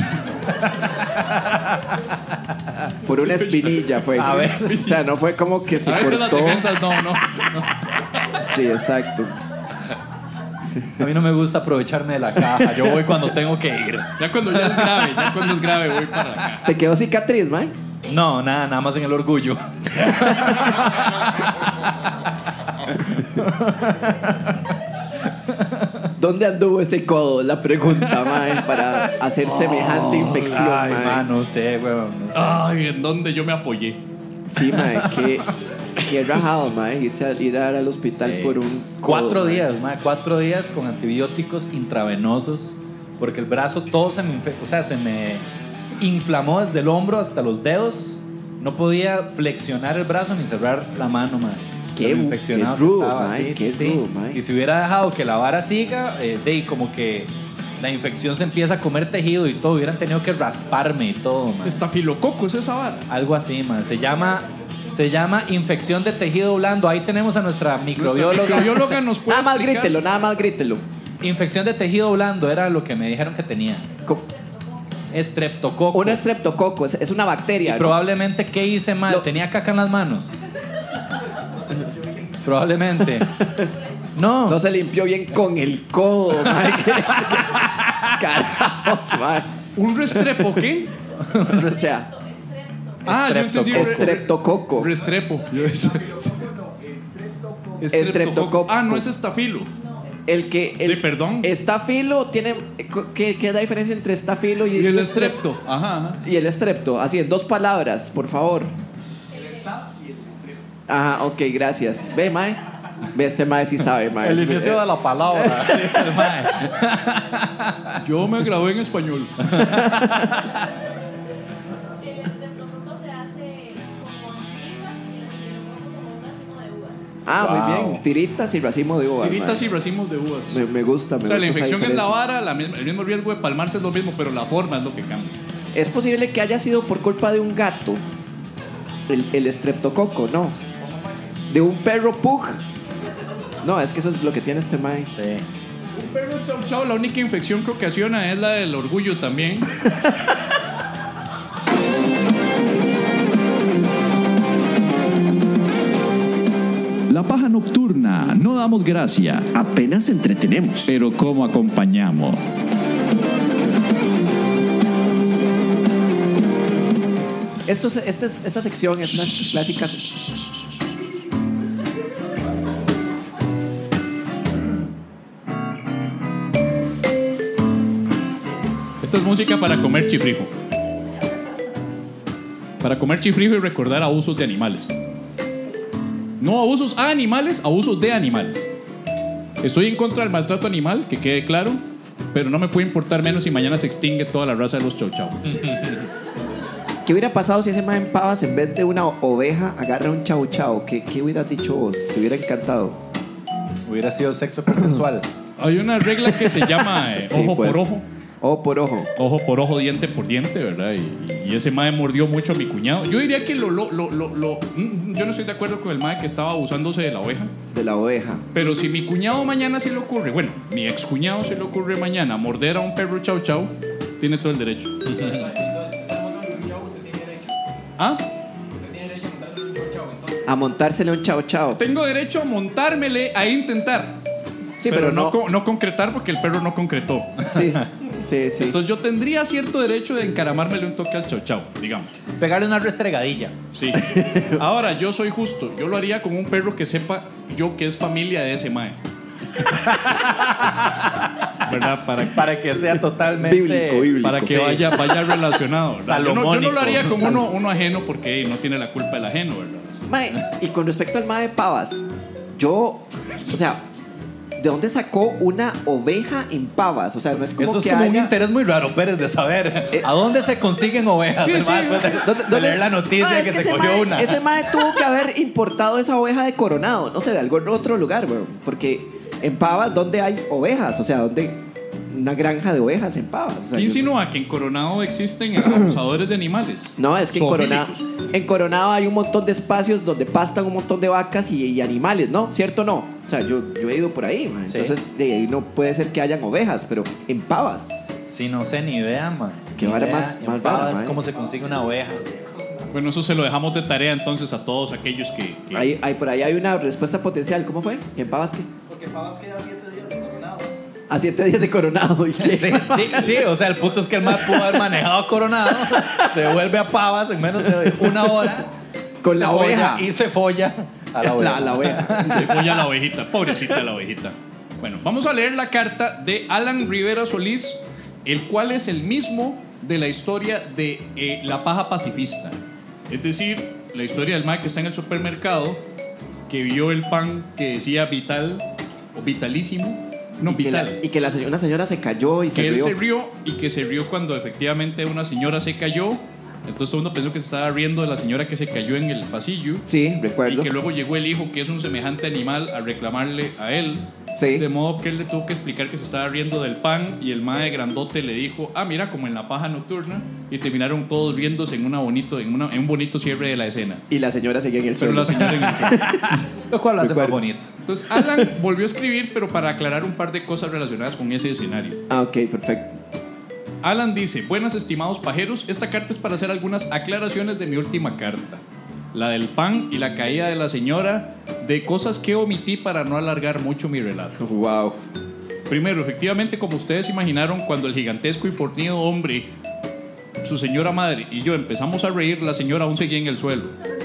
Por una espinilla fue. A veces. O sea, no fue como que se A veces las cortó. defensas no, no. Sí, exacto. A mí no me gusta aprovecharme de la caja. Yo voy cuando tengo que ir. Ya cuando ya es grave, ya cuando es grave voy para acá. ¿Te quedó cicatriz, mae? No, nada, nada más en el orgullo. ¿Dónde anduvo ese codo? La pregunta, mae, para hacer semejante infección, Ay, mae. ma, no sé, weón. No sé. Ay, ¿en dónde yo me apoyé? Sí, mae, qué, qué rajado, mae, irse a, ir a dar al hospital Sí. por un codo, Cuatro mae. días, ma, cuatro días con antibióticos intravenosos. Porque el brazo todo se me infe- o sea, se me inflamó desde el hombro hasta los dedos. No podía flexionar el brazo ni cerrar la mano, ma. Qué Tan bu- infeccionado qué rudo, que estaba, ma, sí, qué sí, sí. rudo, ma. Y si hubiera dejado que la vara siga, eh, de ahí como que la infección se empieza a comer tejido y todo. Hubieran tenido que rasparme y todo, ma. Estafilococo, es esa vara. Algo así, man. Se llama, se llama infección de tejido blando. Ahí tenemos a nuestra Nuestra microbióloga. microbióloga nos puede Nada más explicar. grítelo, nada más grítelo. Infección de tejido blando era lo que me dijeron que tenía. Co- Estreptococo. Un estreptococo, es, es una Y bacteria, ¿no? probablemente, ¿qué hice mal? Lo- Tenía caca en las manos. Probablemente. No. No se limpió bien con el codo, mae. ¿Qué- qué carajos, mae? ¿Un restrepo qué? O sea, Ah, yo entendí. re- estreptococo. Restrepo. Yo decía- Estreptococo. Ah, no es estafilo. El que. El De perdón. Estafilo tiene. ¿Qué, qué es la diferencia entre estafilo y, Y el estrep- estrepto. Ajá, ajá. Y el estrepto. Así, en dos palabras, por favor. Ajá, ok, gracias. Ve, mae. Ve, este mae sí sabe, mae. El inicio de la palabra. Dice el mae. Yo me gradué en español. El estreptococo se hace como tiritas y el estreptococo como un racimo de uvas. Ah, muy Wow. bien. Tiritas y racimo de uvas. Tiritas mae. y racimos de uvas. Me, me gusta, me O sea, gusta la esa infección es la diferencia. vara, la misma- el mismo riesgo de palmarse es lo mismo, pero la forma es lo que cambia. Es posible que haya sido por culpa de un gato. El, el estreptococo, no. De un perro pug. No, es que eso es lo que tiene este mae. Sí. Un perro chau chau, la única infección que ocasiona es la del orgullo también. La paja nocturna, no damos gracia, Apenas entretenemos. pero ¿cómo acompañamos? Esto es- esta, es- esta sección es una clásica. Esta es música para comer chifrijo. Para comer chifrijo y recordar abusos de animales. No abusos a animales, abusos de animales. Estoy en contra del maltrato animal, que quede claro, pero no me puede importar menos si mañana se extingue toda la raza de los chau chau. ¿Qué hubiera pasado si ese mae en Pavas, en vez de una oveja, agarra un chau chau? ¿Qué, qué hubieras dicho vos? Te hubiera encantado. Hubiera sido sexo consensual. Hay una regla que se llama eh, Sí, ojo pues. por ojo. Ojo por ojo. Ojo por ojo, diente por diente, ¿verdad? Y, y ese mae mordió mucho a mi cuñado. Yo diría que lo, lo, lo, lo, lo- mm, yo no estoy de acuerdo con el mae que estaba abusándose de la oveja. De la oveja. Pero si mi cuñado mañana se le ocurre, bueno, mi ex cuñado se le ocurre mañana morder a un perro chau chau, tiene todo el derecho. ¿Ah? A montársele un chau chau. Tengo derecho a montármele a intentar. Sí, pero, no. co- no concretar porque el perro no concretó. Sí, Sí, sí. Entonces yo tendría cierto derecho de encaramármele un toque al chau chau, digamos. Pegarle una restregadilla. Sí. Ahora, yo soy justo. Yo lo haría con un perro que sepa yo que es familia de ese mae. ¿Verdad? Para, Para que sea totalmente Bíblico, bíblico. para que Sí. vaya, vaya relacionado, ¿verdad? Yo no, yo no Salomónico. lo haría con uno, uno ajeno porque hey, no tiene la culpa del ajeno, ¿verdad? Mae, y con respecto al mae de Pavas, yo, o sea, ¿de dónde sacó una oveja en Pavas? O sea, no es como Eso es que como un haya- interés muy raro, Pérez, de saber a dónde se consiguen ovejas. Sí, el sí. mae después de, ¿Dónde- de dónde- leer la noticia Ah, es que, se ese cogió mae- una. Ese mae tuvo que haber importado esa oveja de Coronado, no sé, de algún otro lugar, weón. Porque en Pavas, ¿dónde hay ovejas? O sea, ¿dónde? Una granja de ovejas en Pavas. O sea, ¿Quién yo- insinúa que en Coronado existen abusadores de animales? No, es que en Coronado, Zoofílicos. en Coronado hay un montón de espacios donde pastan un montón de vacas y, y animales, ¿no? ¿Cierto o no? O sea, yo, yo he ido por ahí, man. Sí. Entonces, de ahí no puede ser que hayan ovejas, pero en Pavas. Sí, no sé ni idea, man. Qué Ni vara idea. más- En más Pavas, rara, mae. ¿cómo se consigue una oveja? Bueno, eso se lo dejamos de tarea entonces a todos aquellos que... que- Ahí, ahí, por ahí hay una respuesta potencial. ¿Cómo fue? ¿En Pavas qué? Porque Pavas queda siete días de Coronado. A siete días de Coronado. ¿Y qué? Sí, sí, sí, o sea, el punto es que el mae pudo haber manejado a Coronado, se vuelve a Pavas en menos de una hora. Con la se folla oveja. Y se folla a la oveja. La, la oveja. Se folla la ovejita, pobrecita la ovejita. Bueno, vamos a leer la carta de Alan Rivera Solís, el cual es el mismo de la historia de eh, la paja pacifista. Es decir, la historia del mae que está en el supermercado, que vio el pan que decía vital o vitalísimo. No, Y que, la- vital. y que la señora, una señora se cayó y se Que él rió. se rió y que se rió cuando efectivamente una señora se cayó. Entonces todo el mundo pensó que se estaba riendo de la señora que se cayó en el pasillo. Sí, Y recuerdo. que luego llegó el hijo, que es un semejante animal, a reclamarle a él. Sí. De modo que él le tuvo que explicar que se estaba riendo del pan. Y el mae grandote le dijo, ah, mira, como en la paja nocturna. Y terminaron todos riéndose en, una bonito, en, una, en un bonito cierre de la escena. Y la señora seguía en el Pero suelo. la señora en el... Lo cual lo hace más Recuerdo. bonito. Entonces Alan volvió a escribir, pero para aclarar un par de cosas relacionadas con ese escenario. Ah, ok, perfecto. Alan dice, buenas estimados pajeros, esta carta es para hacer algunas aclaraciones de mi última carta. La del pan y la caída de la señora, de cosas que omití para no alargar mucho mi relato. Wow. Primero, efectivamente, como ustedes imaginaron, cuando el gigantesco y fornido hombre, su señora madre y yo empezamos a reír, la señora aún seguía en el suelo.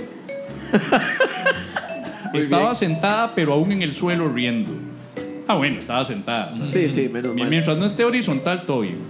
Estaba bien. sentada, pero aún en el suelo riendo. Ah, bueno, estaba sentada. Sí, sí, menos mal. Mientras no esté horizontal, todo bien.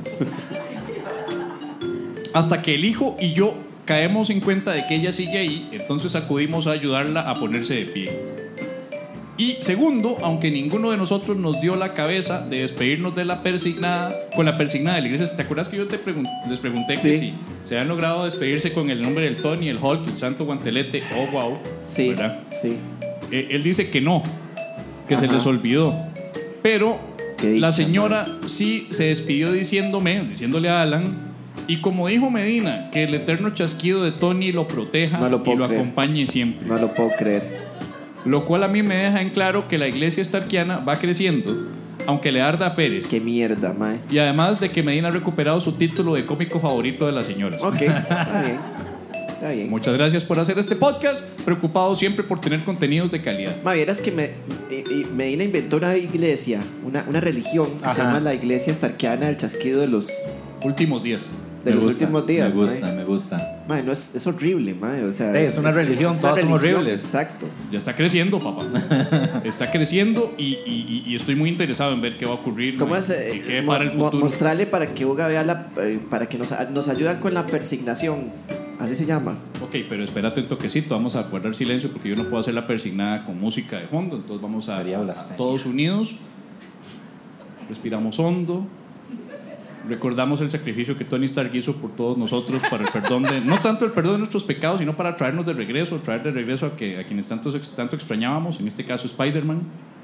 Hasta que el hijo y yo caemos en cuenta de que ella sigue ahí, entonces acudimos a ayudarla a ponerse de pie. Y segundo, aunque ninguno de nosotros nos dio la cabeza de despedirnos de la persignada, con la persignada de la iglesia, ¿te acuerdas que yo te pregun- les pregunté que Sí. si se han logrado despedirse con el nombre del Tony, el Hulk, el Santo Guantelete? Oh, wow. Sí, ¿Verdad? sí. Eh, él dice que no, que se Ajá. les olvidó. Pero Qué dicha, la señora sí se despidió diciéndome, diciéndole a Alan, y como dijo Medina, que el eterno chasquido de Tony lo proteja No lo y puedo lo creer. acompañe siempre. No lo puedo creer. Lo cual a mí me deja en claro que la iglesia starkiana va creciendo, aunque le arda a Pérez. Qué mierda, mae. Y además de que Medina ha recuperado su título de cómico favorito de las señoras. Ok, está bien. Está bien. Muchas gracias por hacer este podcast, preocupado siempre por tener contenidos de calidad. Ma, vieras que me, y- y Medina inventó una iglesia, una, una religión que Ajá. se llama la iglesia starkiana del chasquido de los, Últimos días. de Me los gusta, últimos días. Me gusta, mae. me gusta. Ma, no, es, es horrible, ma, o sea, Sí, es una religión, todas son horribles. Exacto. Ya está creciendo, papá. Está creciendo y, y- y- y estoy muy interesado en ver qué va a ocurrir. ¿Cómo mae, es? eh, y qué mo- para el mo- futuro. mostrarle para que Uga vea la, eh, para que nos, nos ayuda con la persignación. Así se llama. Ok, pero espérate un toquecito. Vamos a guardar silencio porque yo no puedo hacer la persignada con música de fondo. Entonces vamos a, Sería a blasfemia. todos unidos. Respiramos hondo. Recordamos el sacrificio que Tony Stark hizo por todos nosotros para el perdón de, no tanto el perdón de nuestros pecados, sino para traernos de regreso, traer de regreso a, que, a quienes tanto, tanto extrañábamos, en este caso Spider-Man.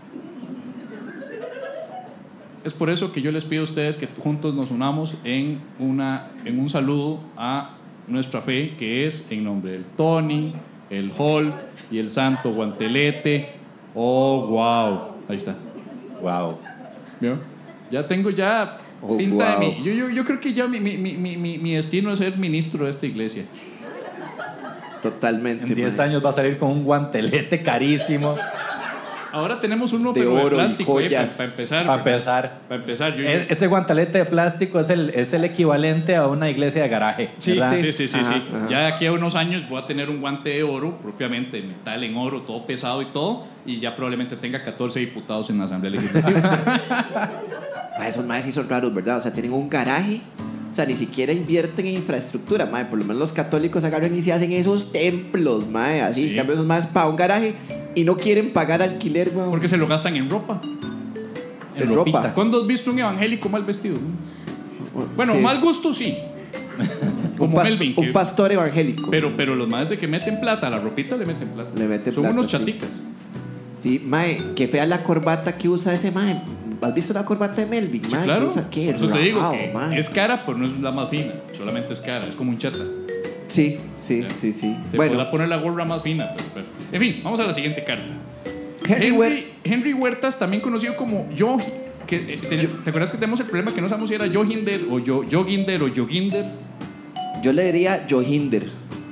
Es por eso que yo les pido a ustedes que juntos nos unamos en, una, en un saludo a nuestra fe, que es en nombre del Tony, el Hulk y el Santo Guantelete. Oh, wow. Ahí está. Wow. ¿Vio? Ya tengo ya Oh, pinta wow. de mí. Yo, yo, yo creo que ya mi, mi, mi, mi, mi destino es ser ministro de esta iglesia. Totalmente. En diez ma. años va a salir con un guantelete carísimo. ahora tenemos uno De pero de oro y plástico, eh, joyas. para empezar. Para ¿verdad? empezar. Para empezar, yo, E- Ese guantelete de plástico es el, es el equivalente a una iglesia de garaje. Sí, ¿verdad? sí, sí, sí, Ajá, sí. ajá. Ya de aquí a unos años voy a tener un guante de oro, propiamente metal en oro, todo pesado y todo, y ya probablemente tenga catorce diputados en la Asamblea Legislativa. Ma, esos maes sí son raros, ¿verdad? O sea, tienen un garaje. O sea, ni siquiera invierten en infraestructura, mae. Por lo menos los católicos agarran y se hacen esos templos, mae. Así, Sí. en cambio esos maes para un garaje y no quieren pagar alquiler, weón. Porque se lo gastan en ropa. En ropita. ropa. ¿Cuándo has visto un evangélico mal vestido? Bueno, Sí. mal gusto sí. un, Como pas- Melvin. un que- pastor evangélico. pero, pero los más de que meten plata, a la ropita le meten plata. Le meten Son plata, unos sí. chaticas. Sí, mae, qué fea la corbata que usa ese mae. ¿Has visto la corbata de Melvin? Sí, mae? claro. ¿Qué usa? ¿Qué? Por eso te digo Rajao, que mae. es cara, pero no es la más fina. Solamente es cara, es como un chata. Sí, sí, Ya. sí, sí. Se Bueno, podrá poner la gorra más fina. Pero, pero- En fin, vamos a la siguiente carta. Henry, Huer- Henry, Henry Huertas, también conocido como Yo. Que, eh, te, ¿te acuerdas que tenemos el problema que no sabemos si era Johinder o Yo, Joginder o Joginder? yo le diría Johinder.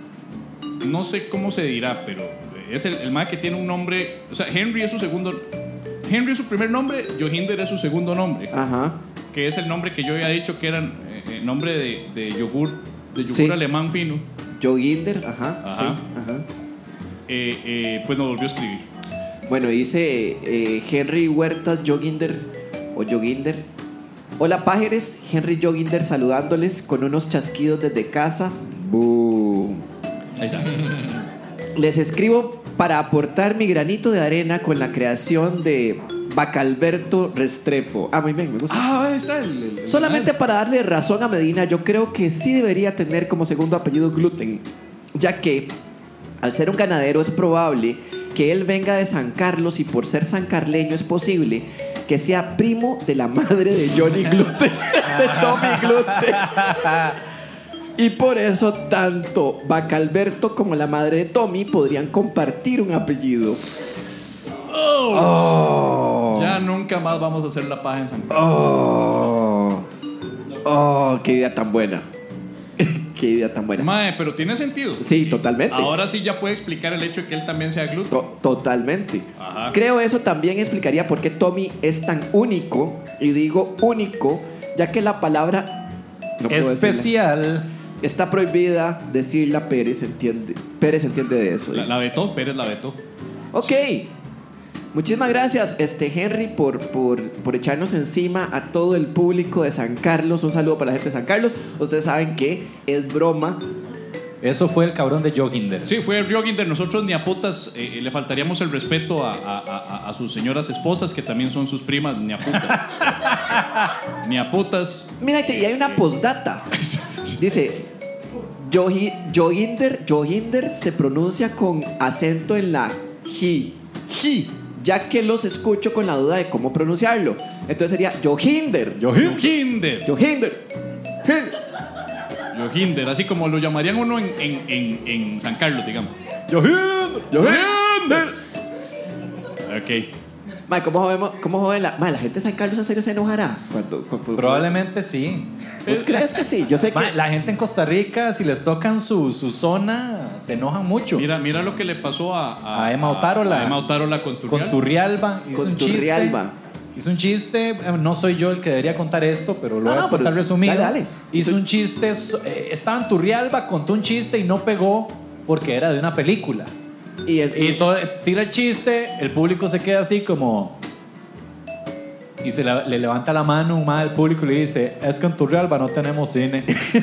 No sé cómo se dirá, pero es el, el más que tiene un nombre. O sea, Henry es su segundo. Henry es su primer nombre, Johinder es su segundo nombre, Ajá. que es el nombre que yo había dicho que era eh, el nombre de, de yogur, de yogur Sí. alemán fino. Joginder, ajá. Ajá. Sí, ajá. Eh, eh, pues nos volvió a escribir. Bueno, dice eh, Henry Huertas Joginder o Joginder. Hola pájaros, Henry Joginder saludándoles con unos chasquidos desde casa. Bú. Ahí está. Les escribo para aportar mi granito de arena con la creación de Bacalberto Restrepo. Ah, muy bien, me gusta. Ah, ahí está el. el- el- Solamente para darle razón a Medina, yo creo que sí debería tener como segundo apellido gluten, ya que al ser un ganadero es probable que él venga de San Carlos y por ser sancarleño es posible que sea primo de la madre de Johnny Gluten, de Tommy Gluten. Y por eso tanto Bacalberto como la madre de Tommy podrían compartir un apellido. Oh. Ya nunca más vamos a hacer la paja en San Carlos. Oh, oh, qué idea tan buena. Qué idea tan buena. Mae, pero tiene sentido. Sí, totalmente. Ahora sí ya puede explicar el hecho de que él también sea gluten. To- totalmente. Ajá. Creo eso también explicaría por qué Tommy es tan único. Y digo único, ya que la palabra no puedo decirla. Especial. Está prohibida decirla. Pérez entiende. Pérez entiende de eso. La, dice. la vetó, Pérez la vetó. Ok. Muchísimas gracias, este Henry, por, por, por echarnos encima a todo el público de San Carlos. Un saludo para la gente de San Carlos. Ustedes saben que es broma. Eso fue el cabrón de Joginder. Sí, fue el Joginder. Nosotros ni a putas eh, le faltaríamos el respeto a, a- a- a sus señoras esposas, que también son sus primas, ni a putas. Ni a putas. Mira, y hay una postdata. Dice, Johi- Joginder, Joginder se pronuncia con acento en la ji, ji, ya que los escucho con la duda de cómo pronunciarlo. Entonces sería Joginder. Joginder. Joginder. Joginder, así como lo llamarían uno en, en, en, en San Carlos, digamos. Joginder. Joginder. Ok. Mae, ¿cómo joven, cómo joven la, mae, la gente de San Carlos en serio se enojará? Cuando, cuando- Probablemente sí. ¿Vos crees que sí? Yo sé que... Ma, la gente en Costa Rica, si les tocan su, su zona, se enojan mucho. Mira, mira lo que le pasó a, A Emma Otárola. A Emma Otárola con Turrialba. Con Turrialba. Hizo Con un chiste. Turrialba. Hizo un chiste. eh, No soy yo el que debería contar esto, pero lo No, voy a no, pero contar resumido. dale, dale. Hizo Soy- un chiste. so- eh, estaba en Turrialba, contó un chiste y no pegó porque era de una película. Y, Y todo- tira el chiste, el público se queda así como. Y se la- le levanta la mano un más al público y le dice: Es que en Turrialba no tenemos cine.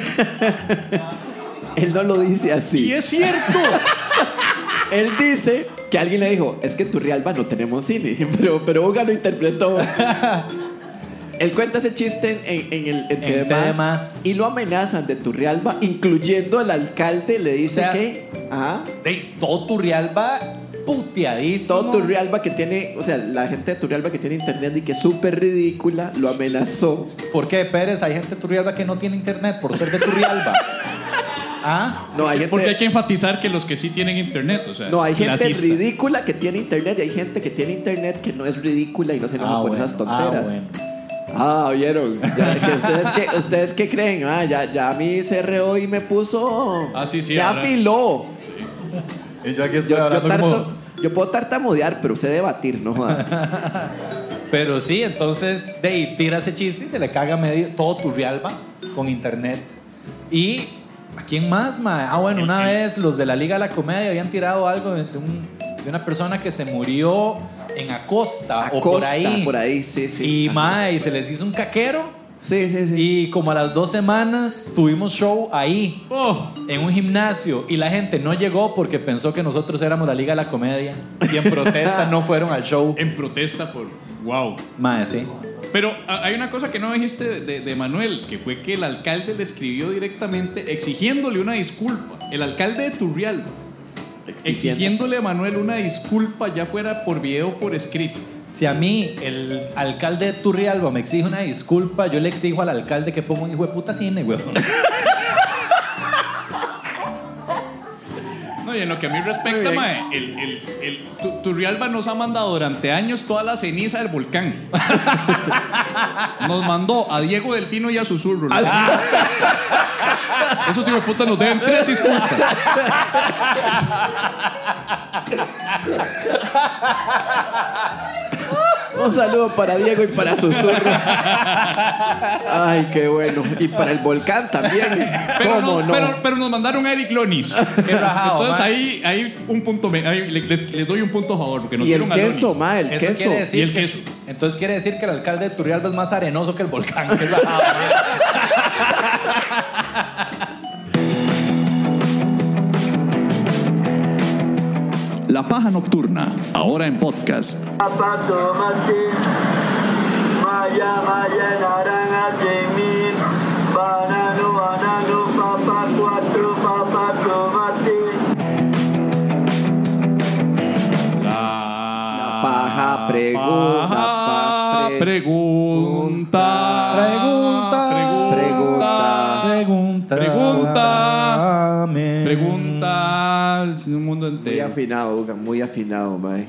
él no lo dice así. Y es cierto. Él dice que alguien le dijo, es que en Turrialba no tenemos cine, pero, pero Uga lo interpretó. Él cuenta ese chiste en, en el en En T V T V más, más. y lo amenazan de Turrialba, incluyendo al alcalde, le dice O sea, que... Ajá. De todo Turrialba puteadísimo. Todo Turrialba que tiene, o sea, la gente de Turrialba que tiene internet y que es súper ridícula, lo amenazó. ¿Por qué, Pérez? Hay gente de Turrialba que no tiene internet por ser de Turrialba. ¿Ah? No, hay Porque hay gente, que enfatizar que los que sí tienen internet, o sea, no, hay gente clasista. ridícula que tiene internet y hay gente que tiene internet que no es ridícula y no se enoja Ah, por bueno, esas tonteras. ah, bueno. Ah, vieron. Ya, que ustedes, qué, ¿Ustedes qué creen? Ah, ya, ya mi C R O y me puso. Ah, sí, sí, Ya ahora- afiló. Y yo aquí estoy Yo, yo hablando tardo, como, Yo puedo tartamudear, pero sé debatir, ¿no? Pero sí, entonces de ahí tira ese chiste y se le caga medio todo Turrialba con internet. Y ¿a quién más, mae? Ah, bueno, una vez los de la Liga de la Comedia habían tirado algo de, un, de una persona que se murió en Acosta, Acosta o por ahí. por ahí, sí, sí. Y mae, y se les hizo un caquero. Sí, sí, sí. Y como a las dos semanas tuvimos show ahí, Oh, en un gimnasio, y la gente no llegó porque pensó que nosotros éramos la Liga de la Comedia y en protesta no fueron al show. en protesta por... Wow. Mae, sí. Pero a- hay una cosa que no dijiste de, de- de Manuel, que fue que el alcalde le escribió directamente exigiéndole una disculpa. El alcalde de Turrialba. Exigiéndole a Manuel una disculpa, ya fuera por video o por escrito. Si a mí el alcalde de Turrialba me exige una disculpa, yo le exijo al alcalde que ponga un hijo de puta cine, weón. No, y en lo que a mí respecta, mae, el, el, el, Tu- Turrialba nos ha mandado durante años toda la ceniza del volcán. Nos mandó a Diego Delfino y a Susurro. Esos hijos de puta nos deben tres disculpas. Un saludo para Diego y para Susurro. Ay, qué bueno. Y para el volcán también. Pero, ¿Cómo no, no? Pero, pero nos mandaron a Eric Lonis. Qué rajado, Entonces mae. ahí, ahí un punto me- ahí les, les- les doy un punto a favor porque nos Y el dieron a queso, Lonis. ma, el Eso queso. quiere decir Y el que- queso. Entonces quiere decir que el alcalde de Turrialba es más arenoso que el volcán. Qué rajado, mae. La Paja Nocturna, ahora en podcast. Papa tomate, maya, maya, naranja, cien banano, banano, papa cuatro, papa tomate. La paja pregunta, paja pre- pregunta. Pregunta. Pregunta. Pregunta. Pregunta. Amén. Pregunta al mundo Muy entero. afinado, Uga, muy afinado, mae.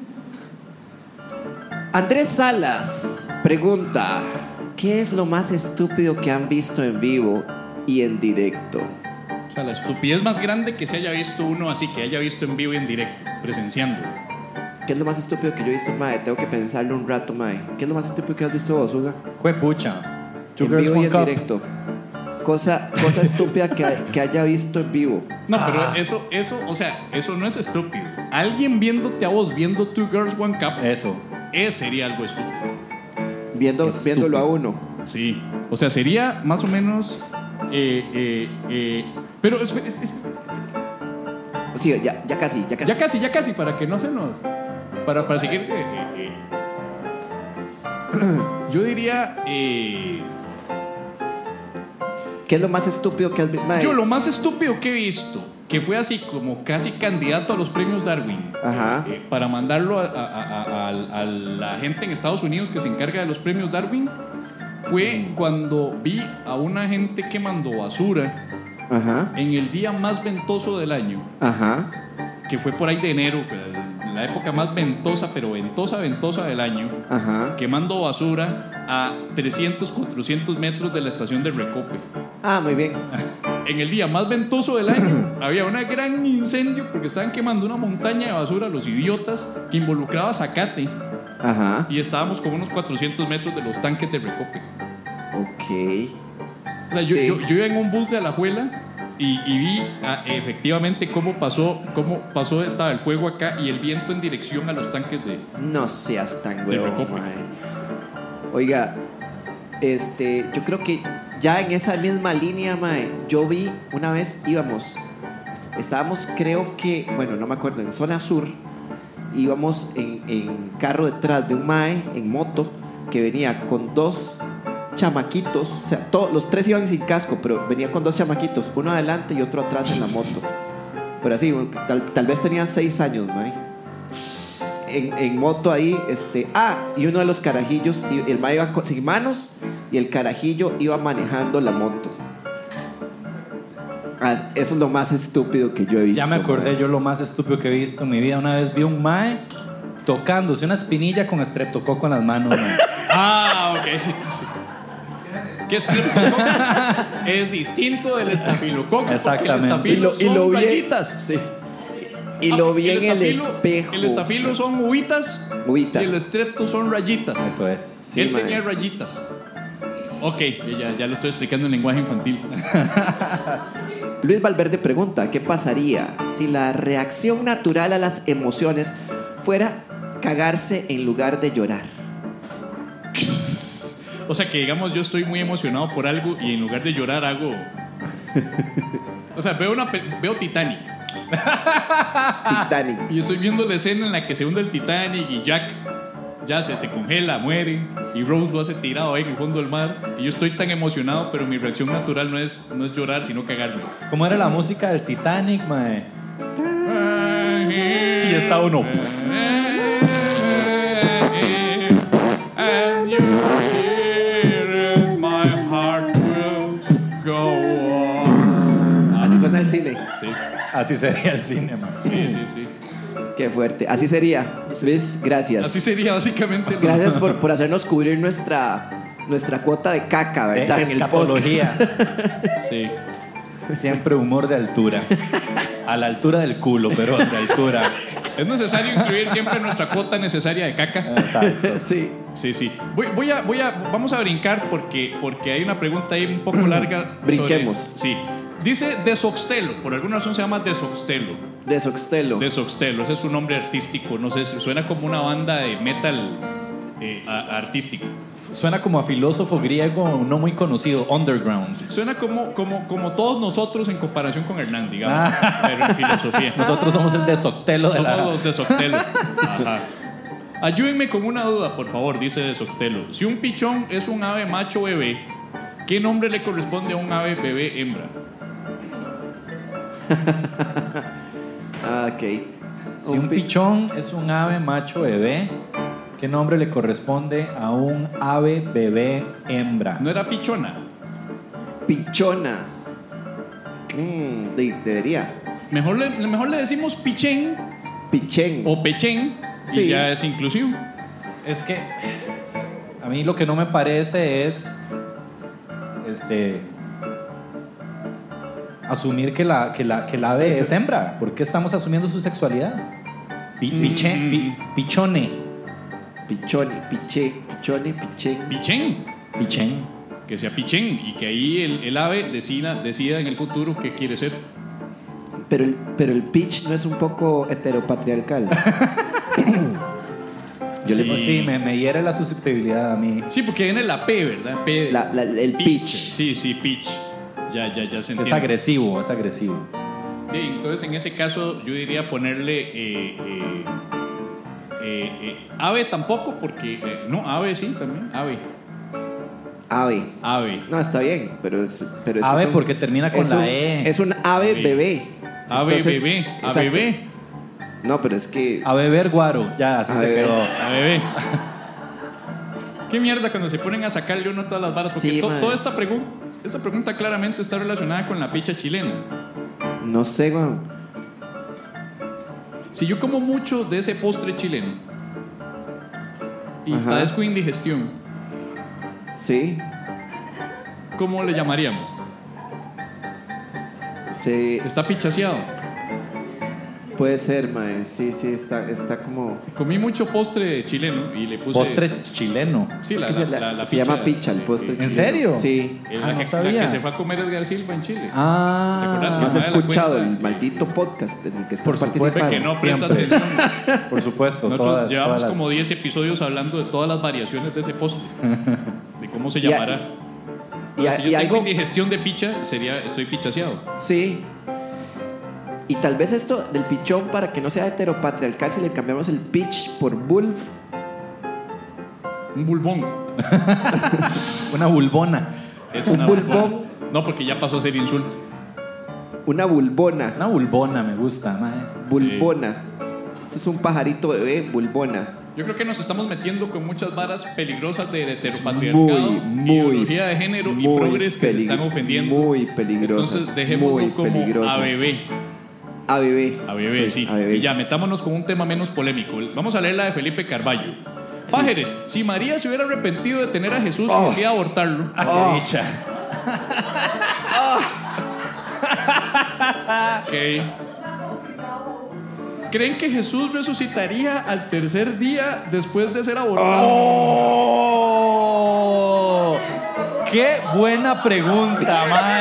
Andrés Salas pregunta: ¿qué es lo más estúpido que han visto en vivo y en directo? O sea, la estupidez más grande que se haya visto uno así, que haya visto en vivo y en directo, presenciando. ¿Qué es lo más estúpido que yo he visto, mae? Tengo que pensarlo un rato, mae. ¿Qué es lo más estúpido que has visto vos, Uga? Fue pucha. Two En Girls, vivo y One en Cup. directo. Cosa, cosa estúpida que, que haya visto en vivo. No, pero eso, eso, o sea, eso no es estúpido. Alguien viéndote a vos viendo Two Girls, One Cup, Eso. ese sería algo estúpido. Viendo, Estúpido. viéndolo a uno. Sí. O sea, sería más o menos. Eh, eh, eh, pero es- es- es- Sí, ya, ya casi, ya casi. ya casi, ya casi, para que no se nos. Para, para seguir. eh, eh, eh. Yo diría. eh, ¿Qué es lo más estúpido que has visto? yo lo más estúpido que he visto, que fue así como casi candidato a los premios Darwin, Ajá. eh, para mandarlo a, a- a- a- a- a la gente en Estados Unidos que se encarga de los premios Darwin, fue cuando vi a una gente que mandó basura Ajá. en el día más ventoso del año, Ajá. que fue por ahí de enero, la época más ventosa, pero ventosa, ventosa del año, Ajá. quemando basura a trescientos, cuatrocientos metros de la estación de Recope. Ah, muy bien. En el día más ventoso del año había un gran incendio porque estaban quemando una montaña de basura, los idiotas, que involucraba zacate, Ajá. y estábamos como unos cuatrocientos metros de los tanques de Recope. Ok. O sea, yo, Sí. yo, yo iba en un bus de Alajuela y, y vi ah, efectivamente cómo pasó, cómo pasó, estaba el fuego acá y el viento en dirección a los tanques de... No seas tan De huevón, Recope. mae. Oiga, este, yo creo que ya en esa misma línea, mae, yo vi una vez íbamos, estábamos, creo que, bueno, no me acuerdo, en zona sur, íbamos en, en carro detrás de un mae en moto que venía con dos chamaquitos, o sea, todos los tres iban sin casco, pero venía con dos chamaquitos, uno adelante y otro atrás en la moto. Pero así, tal, tal vez tenían seis años, mae. En, en moto ahí, este, ah, y uno de los carajillos, y el mae iba con- sin manos y el carajillo iba manejando la moto. Ah, eso es lo más estúpido que yo he visto. Ya me acordé, mae. yo lo más estúpido que he visto en mi vida. Una vez vi un mae tocándose una espinilla con estreptococo en las manos, mae. Ah, ok. ¿Qué estreptococo? Es distinto del estafilococo. Exactamente. Porque el Y lo, estafilo y lo son vi, rayitas. sí. Y lo vi en el estafilo- espejo. El estafilo son uvitas. Uvitas. Y el estrepto son rayitas. Eso es. Sí, Él mae. tenía rayitas. Ok, ya, ya lo estoy explicando en lenguaje infantil. Luis Valverde pregunta, ¿qué pasaría si la reacción natural a las emociones fuera cagarse en lugar de llorar? O sea que digamos yo estoy muy emocionado por algo y en lugar de llorar hago... O sea, veo, una pe- veo Titanic. Titanic. Y estoy viendo la escena en la que se hunde el Titanic y Jack ya se, se congela, muere. Y Rose lo hace tirado ahí en el fondo del mar. Y yo estoy tan emocionado, pero mi reacción natural no es, no es llorar, sino cagarme. ¿Cómo era la música del Titanic, mae? Y está uno. And you hear it, my heart will go on. Así suena el cine. Sí, Así sería el cine, mae. sí, sí, sí. Qué fuerte. Así sería. Luis, gracias. Así sería básicamente. ¿no? Gracias por, por hacernos cubrir nuestra, nuestra cuota de caca, De ¿verdad? En el podcast. escatología. Sí. Siempre humor de altura. A la altura del culo, pero de altura. Es necesario incluir siempre nuestra cuota necesaria de caca. Exacto. Sí. Sí, sí. Voy, voy a, voy a, vamos a brincar porque, porque hay una pregunta ahí un poco larga. Brinquemos. sobre- sí. Dice Desoxtelo. Por alguna razón se llama Desoxtelo. De Soxtelo. Desoxtelo. Ese es su nombre artístico. No sé, suena como una banda de metal eh, a- artístico. Suena como a filósofo griego no muy conocido, underground. Suena como, como, como todos nosotros en comparación con Hernán, digamos. Ah. Pero en filosofía. Nosotros somos el desoctelo de Somos la... los Desoxtelo. Ajá. Ayúdenme con una duda, por favor, dice Desoxtelo. Si un pichón es un ave macho bebé, ¿qué nombre le corresponde a un ave bebé hembra? Ah, ok. Si un pichón es un ave macho bebé, ¿qué nombre le corresponde a un ave bebé hembra? ¿No era pichona? Pichona. Mm, de- debería. Mejor le, mejor le decimos pichén Pichén. o pechén y Sí. ya es inclusivo. Es que a mí lo que no me parece es este asumir que la, que la, que la ave es hembra. ¿Por qué estamos asumiendo su sexualidad? Pi- Mm. piche- pi- pichone. Pichoni, piché, pichoni, pichén. Pichén. Pichén. Que sea pichén y que ahí el, el ave decida, decida en el futuro qué quiere ser. Pero el, pero el pitch no es un poco heteropatriarcal. Yo le- Sí. Pues sí, me, me hiere la susceptibilidad a mí. Sí, porque viene la P, ¿verdad? P, La- la- el pitch. Sí, sí, pitch. Ya, ya, ya se Es entiende. agresivo, es agresivo. Bien, entonces en ese caso yo diría ponerle eh, eh, eh, eh, ave tampoco, porque eh, no, ave sí también, ave, Ave. ave, No, está bien, pero es, pero eso Ave es un- porque termina con es la un- E. Es un ave Ave. bebé. ave Entonces, bebé, a exacto. bebé, No, pero es que. A beber guaro, ya, así A se beber. quedó. a bebé. Qué mierda cuando se ponen a sacarle uno todas las varas, porque Sí, to- man. toda esta, pregun- esta pregunta claramente está relacionada con la picha chilena. No sé, weón. Si yo como mucho de ese postre chileno y Ajá. padezco indigestión, Sí. ¿cómo le llamaríamos? Sí. Está pichaseado. Puede ser, mae. Sí, sí, está, está como. Comí mucho postre chileno y le puse. Postre chileno. Sí, Es la, que se, la- la- la se picha llama picha el que- postre. que- ¿En chileno. serio? Sí. eh, Ah, la, no que, la sabía. que se fue a comer Edgar Silva en Chile. ¿Te Ah, acuerdas que ¿No has me da la escuchado cuenta? el maldito podcast en el que estás Por supuesto participando? que no presta Siempre. atención. por supuesto. Nosotros todas, llevamos todas las- como diez episodios hablando de todas las variaciones de ese postre. De cómo se Y a- llamará. Y, a- si y yo tengo algo. indigestión de picha, sería estoy pichaseado. Sí. Y tal vez esto del pichón, para que no sea heteropatriarcal, si le cambiamos el pitch por bulb. Un bulbón. Una bulbona. Es Un una bulbón. bulbona. No, porque ya pasó a ser insulto. Una bulbona. Una bulbona me gusta, mae. Bulbona. Esto es un pajarito bebé, bulbona. Yo creo que nos estamos metiendo con muchas varas peligrosas del heteropatriarcado, Muy, muy, ideología de género y muy progres que se peligro- están ofendiendo. muy peligrosas, Entonces dejémoslo muy como peligrosas. a bebé. A bebé. A bebé, Ok, sí. a bebé. Y ya, metámonos con un tema menos polémico. Vamos a leer la de Felipe Carballo. Pájeres, si María se hubiera arrepentido de tener a Jesús Oh. y decía abortarlo. Ah, Oh. qué dicha. Ok. ¿Creen que Jesús resucitaría al tercer día después de ser abortado? ¡Oh! ¡Qué buena pregunta, mae!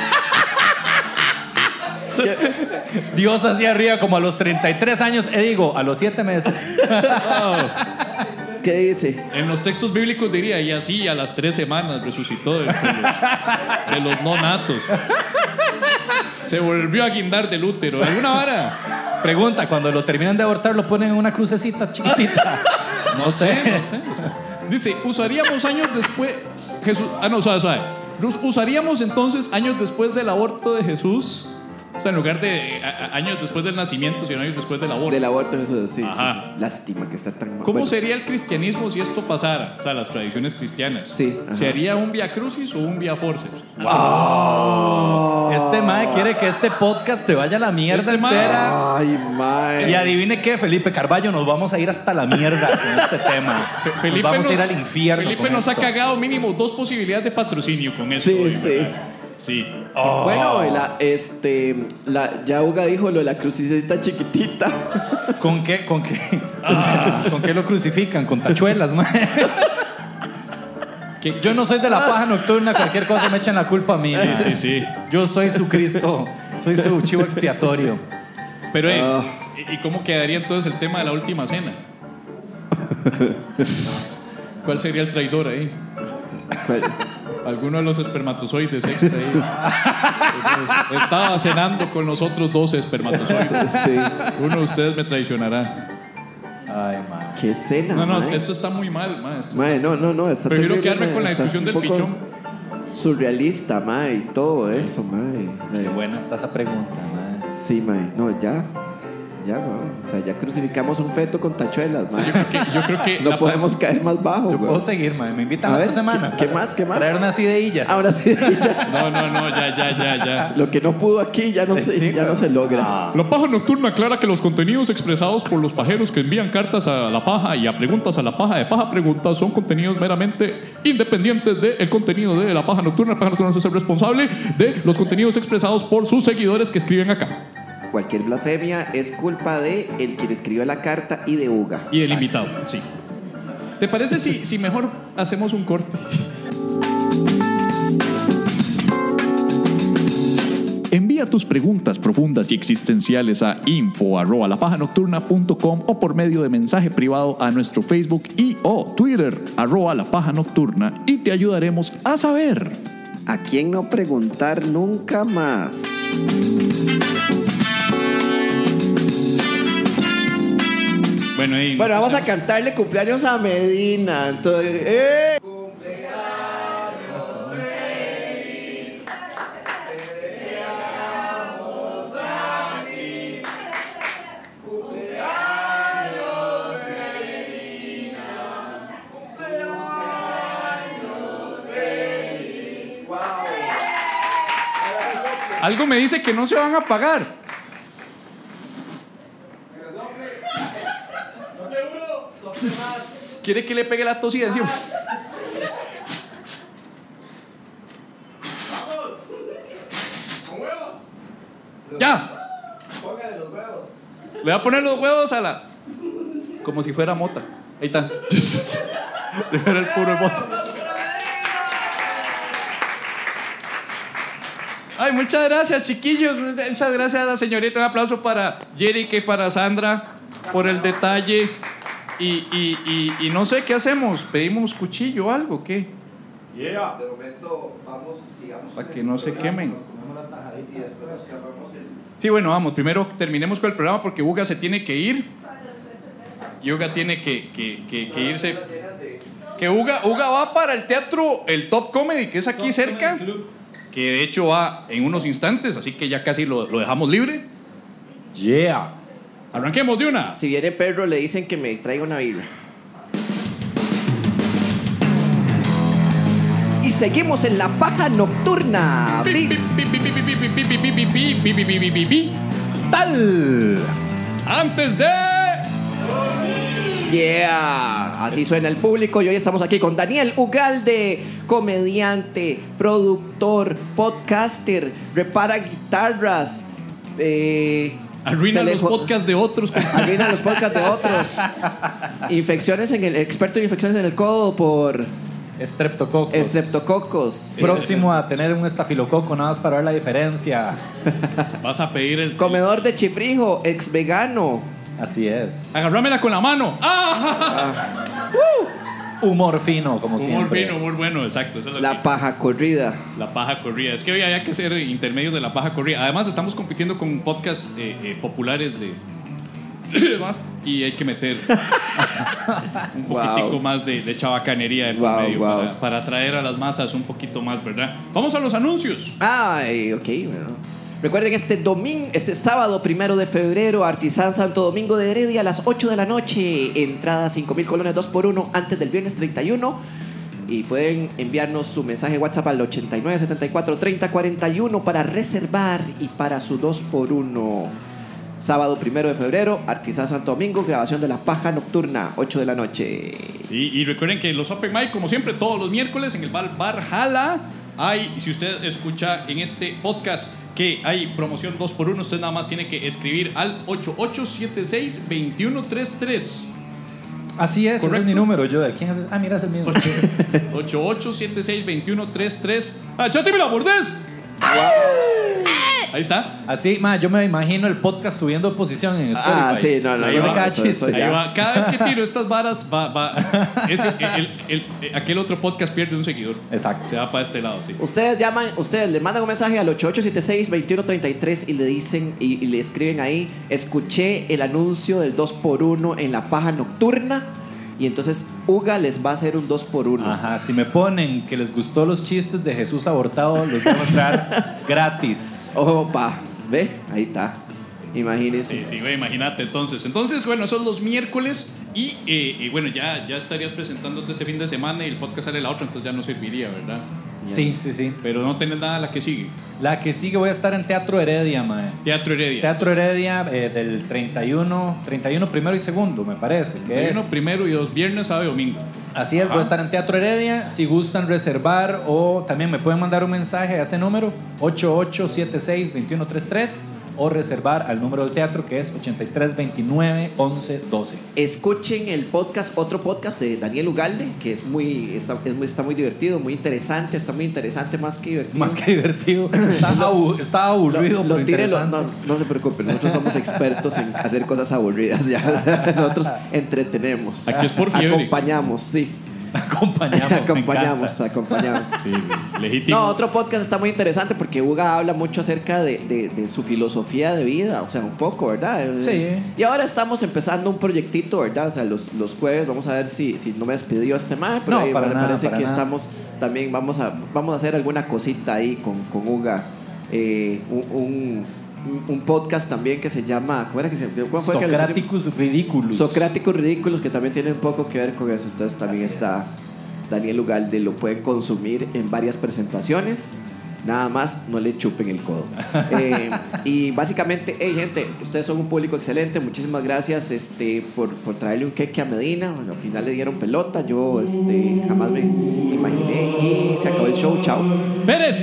Dios hacia arriba como a los treinta y tres años, eh, digo, a los siete meses. Oh. ¿Qué dice? En los textos bíblicos diría, y así a las tres semanas resucitó de, de, los, de los no natos. Se volvió a guindar del útero. ¿Alguna vara? Pregunta, cuando lo terminan de abortar, ¿lo ponen en una crucecita chiquitita? No sé, no sé. O sea, dice, usaríamos años después... Jesús, ah, no, suave, suave. Usaríamos entonces años después del aborto de Jesús... O sea, en lugar de a, a, años después del nacimiento, sino años después del aborto. Del aborto, eso sí. Ajá. Sí. Lástima que está tan mal. ¿Cómo bueno. sería el cristianismo si esto pasara? O sea, las tradiciones cristianas. Sí. Ajá. ¿Se haría un vía crucis o un vía forceps? Oh. Este mae quiere que este podcast se vaya a la mierda Este mae- entera. Ay, mae. Y adivine qué, Felipe Carballo, nos vamos a ir hasta la mierda con este tema. Fe- Felipe nos vamos nos, a ir al infierno. Felipe con nos esto. ha cagado mínimo dos posibilidades de patrocinio con esto. Sí, hoy, sí. ¿verdad? Sí. Oh. Bueno, la, este, la, ya Uga dijo lo de la crucecita chiquitita. ¿Con qué, con qué, ah. ¿Con qué lo crucifican? Con tachuelas, mae. Que yo no soy de la paja nocturna, cualquier cosa me echan la culpa a mí. Sí, mae. sí, sí. Yo soy su Cristo, soy su chivo expiatorio. Pero, eh, Ah. ¿y cómo quedaría entonces el tema de la última cena? ¿Cuál sería el traidor ahí? Alguno de los espermatozoides extra ahí. Estaba cenando con los otros dos espermatozoides. Sí. Uno de ustedes me traicionará. Ay, mae. Qué escena, No, no, mae. esto está muy mal, ma. Esto Mae, no, no, no. Está Prefiero terrible, quedarme mae. con la Estás discusión un del poco pichón. Surrealista, mae, y todo eso, mae. Qué buena está esa pregunta, mae. Sí, mae. No, ya. Ya, weón. O sea, ya crucificamos un feto con tachuelas, mae. Yo creo que, yo creo que No la- podemos caer más bajo, Yo weón. puedo seguir, mae. Me invitan A a ver, esta semana. ¿qué- qué más, qué más? Traer unas ideillas. Ahora sí, ya. No, no, no, ya, ya, ya, ya. Lo que no pudo aquí ya no, se, Sí, ya no weón. se logra. Ah. La Paja Nocturna aclara que los contenidos expresados por los pajeros que envían cartas a La Paja y a preguntas a La Paja de Paja Preguntas son contenidos meramente independientes del contenido de La Paja Nocturna. La Paja Nocturna no es el responsable de los contenidos expresados por sus seguidores que escriben acá. Cualquier blasfemia es culpa de el quien escribió la carta y de Uga. Y el invitado, sí. ¿Te parece si, si mejor hacemos un corte? Envía tus preguntas profundas y existenciales a info arroba lapajanocturna punto com o por medio de mensaje privado a nuestro Facebook y o Twitter arroba lapajanocturna y te ayudaremos a saber. ¿A quién no preguntar nunca más? Bueno, y Bueno, vamos a cantarle cumpleaños a Medina. Entonces, ¡eh! algo me dice que no se van a pagar. ¿Quiere que le pegue la tosida encima? ¡Ya! Póngale los huevos. Le voy a poner los huevos a la... Como si fuera mota. Ahí está. Era el puro mota. Ay, muchas gracias, chiquillos. Muchas gracias a la señorita. Un aplauso para Jerica y para Sandra por el detalle. Y, y, y, y no sé qué hacemos. ¿Pedimos cuchillo o algo? ¿Qué? Yeah. De momento, vamos, sigamos. Para que no se quemen. Comemos la tajadita Y después nos escapamos el... Sí, bueno, vamos. Primero terminemos con el programa porque Uga se tiene que ir. Y Uga tiene que, que, que, que irse. Que Uga, Uga va para el teatro, el Top Comedy, que es aquí cerca. Que de hecho va en unos instantes, así que ya casi lo, lo dejamos libre. Yeah. Arranquemos de una. Si viene perro, le dicen que me traiga una birra. Y seguimos en la paja nocturna. Pi, pi, pi, pi, pi, pi, pi, pi, pi, pi, pi, pi, pi, pi, pi, pi, pi. Tal. Antes de... Yeah, así suena el público y hoy estamos aquí con Daniel Ugalde, comediante, productor, podcaster, repara guitarras, eh, Arruina Se le los jo- podcasts de otros. Arruina los podcasts de otros. Infecciones en el experto en infecciones en el codo por Estreptococos. estreptococos. Próximo a tener un estafilococo, nada más para ver la diferencia. Vas a pedir el... Comedor de chifrijo, ex vegano. Así es. Agarrámela con la mano. ¡Ah! Humor fino, como Humor siempre. fino, humor bueno, exacto. Eso es lo La que- paja corrida. La paja corrida. Es que hoy hay que hacer intermedios de la paja corrida. Además, estamos compitiendo con podcasts eh, eh, populares de. demás, y hay que meter un poquitico Wow. más de, de chabacanería de por Wow, medio wow. Para, para atraer a las masas un poquito más, ¿verdad? Vamos a los anuncios. Ay, ok, bueno. Recuerden este domingo, este sábado primero de febrero, Artisán Santo Domingo de Heredia a las ocho de la noche. Entrada cinco mil colones dos por uno antes del viernes treinta y uno. Y pueden enviarnos su mensaje WhatsApp al ochenta y nueve setenta y cuatro treinta cuarenta y uno para reservar y para su dos por uno. Sábado primero de febrero, Artisán Santo Domingo, grabación de La Paja Nocturna, ocho de la noche. Sí, y recuerden que los Open Mic, como siempre, todos los miércoles en el Bar Barjala. Hay, si usted escucha en este podcast que hay promoción dos por uno, usted nada más tiene que escribir al ocho ocho siete seis, dos uno tres tres. Así es, ese Correcto. es mi número. Yo, ¿de quién es? Ah, mira, es el mismo. ocho ocho siete seis, dos uno tres tres. ¡Ah, chate, me la mordés! Ahí está. Así, ma, yo me imagino el podcast subiendo posición en Spotify. Ah, sí, no, no, Ahí Después va, de cada eso- chiste. eso ya. Ahí va. Cada vez que tiro estas varas, va, va. ese- el- el- el- aquel otro podcast pierde un seguidor. Exacto. Se va para este lado, sí. Ustedes llaman, ustedes le mandan un mensaje al ocho ocho siete seis, dos uno tres tres y le dicen y, y le escriben ahí, escuché el anuncio del dos por uno en La Paja Nocturna y entonces Uga les va a hacer un dos por uno. Ajá, si me ponen que les gustó los chistes de Jesús abortado, los voy a mostrar gratis. Opa, ve, ahí está. Imagínense. Sí, sí, güey, imagínate entonces. Entonces, bueno, son los miércoles y, eh, y bueno, ya, ya estarías presentándote este fin de semana y el podcast sale la otra, entonces ya no serviría, ¿verdad? Sí, sí, sí. Pero no tenés nada la que sigue. La que sigue voy a estar en Teatro Heredia, mae. Teatro Heredia. Teatro Heredia eh, del treinta y uno, treinta y uno primero y segundo, me parece. Que treinta y uno es. primero y dos viernes, sábado y domingo. Así es, voy a estar en Teatro Heredia. Si gustan reservar o también me pueden mandar un mensaje a ese número, ocho ocho siete seis, dos uno tres tres, o reservar al número del teatro que es ochenta y tres veintinueve once doce. Escuchen el podcast, otro podcast de Daniel Ugalde, que es muy, está, es muy, está muy divertido, muy interesante, está muy interesante, más que divertido. Más que divertido. Está, abu- está aburrido, Lo, pero lo tire, lo- interesante. no, no se preocupen, nosotros somos expertos en hacer cosas aburridas ya. Nosotros entretenemos. Aquí es por fiebre. Acompañamos, sí. Acompañamos. me acompañamos, encanta. acompañamos. Sí, legítimo. No, otro podcast está muy interesante porque Uga habla mucho acerca de, de- de su filosofía de vida, o sea, un poco, ¿verdad? Sí. Y ahora estamos empezando un proyectito, ¿verdad? O sea, los, los jueves vamos a ver si, si no me despidió este man, pero No, ahí para me nada, parece para que nada. estamos también, vamos a, vamos a hacer alguna cosita ahí con, con Uga. Eh, un, un, un podcast también que se llama, ¿cómo era que se llama? ¿Cómo fue que le pusimos? Socráticos ridículos. Socráticos ridículos, que también tiene un poco que ver con eso. Entonces también Así está es. Daniel Ugalde, lo pueden consumir en varias presentaciones. Nada más, no le chupen el codo. Eh, y básicamente, hey gente, ustedes son un público excelente. Muchísimas gracias este, por, por traerle un queque a Medina. Bueno, al final le dieron pelota. Yo este, jamás me imaginé. Y se acabó el show. Chao. Pérez.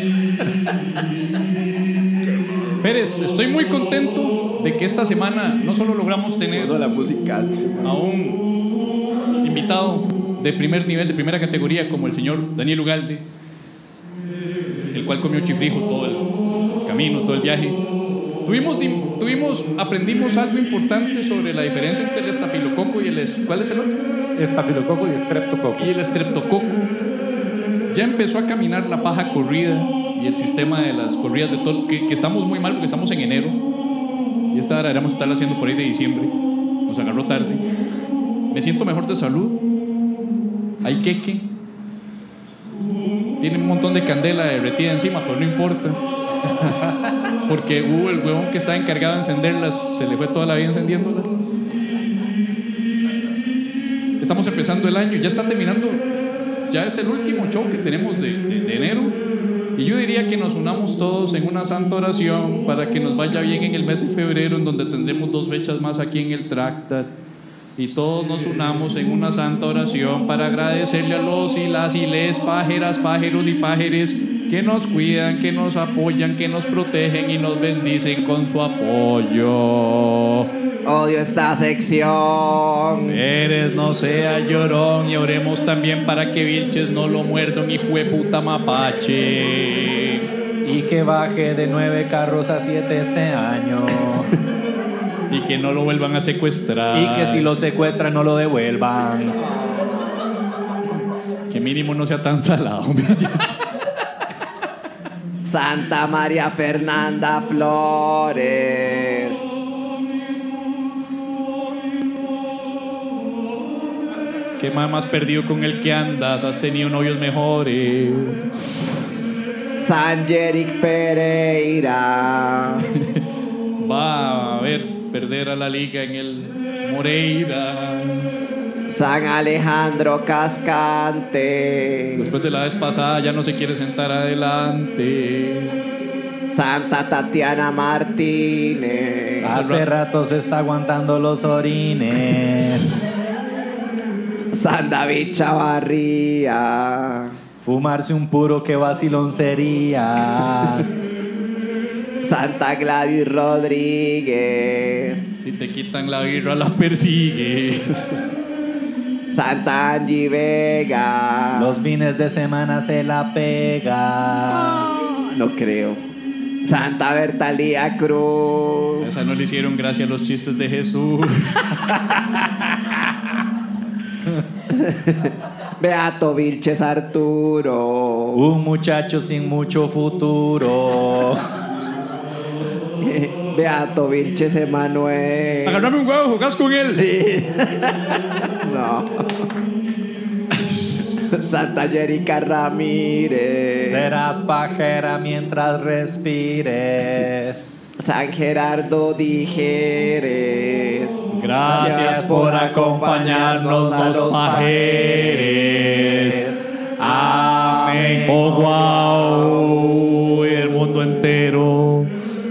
Pérez, estoy muy contento de que esta semana no solo logramos tener la musical. a un invitado de primer nivel, de primera categoría, como el señor Daniel Ugalde, el cual comió chifrijo todo el camino, todo el viaje. Tuvimos, tuvimos, aprendimos algo importante sobre la diferencia entre el estafilococo y el... es- ¿Cuál es el otro? Estafilococo y estreptococo. Y el estreptococo. Ya empezó a caminar la paja corrida y el sistema de las corridas de todo, que, que estamos muy mal porque estamos en enero y esta hora deberíamos estarla haciendo por ahí de diciembre. Nos agarró tarde. Me siento mejor de salud. Hay queque. Tiene un montón de candela derretida encima, pero no importa. Porque hubo el huevón que estaba encargado de encenderlas, se le fue toda la vida encendiéndolas. Estamos empezando el año, ya está terminando. Ya es el último show que tenemos de, de, de enero. Y yo diría que nos unamos todos en una santa oración para que nos vaya bien en el mes de febrero, en donde tendremos dos fechas más aquí en el Tractat. Y todos nos unamos en una santa oración para agradecerle a los y las y les pájeras, pájeros y pájeres que nos cuidan, que nos apoyan, que nos protegen y nos bendicen con su apoyo. Odio esta sección. Eres no sea llorón y oremos también para que Vilches no lo muerda un hijo de puta mapache. Y que baje de nueve carros a siete este año. Y que no lo vuelvan a secuestrar. Y que si lo secuestran no lo devuelvan. Que mínimo no sea tan salado. Santa María Fernanda Flores. ¿Qué más perdido con el que andas? Has tenido novios mejores. San Jeric Pereira. Va a ver perder a la liga en el Moreira. San Alejandro Cascante. Después de la vez pasada ya no se quiere sentar adelante. Santa Tatiana Martínez. Hace rato se está aguantando los orines. San David Chavarría. Fumarse un puro que vacilón sería. Santa Gladys Rodríguez. Si te quitan la birra la persigues. Santa Angie Vega. Los fines de semana se la pega. No, no creo. Santa Bertalía Cruz. Esa no le hicieron gracia a los chistes de Jesús. Beato Vilches Arturo. Un muchacho sin mucho futuro. Beato Vilches Emanuel. Agarrame un huevo, jugás con él. No. Santa Jerica Ramírez. Serás pajera mientras respires. San Gerardo Dijeres. Gracias por acompañarnos a los pajeres. Amén. Oh, wow. El mundo entero.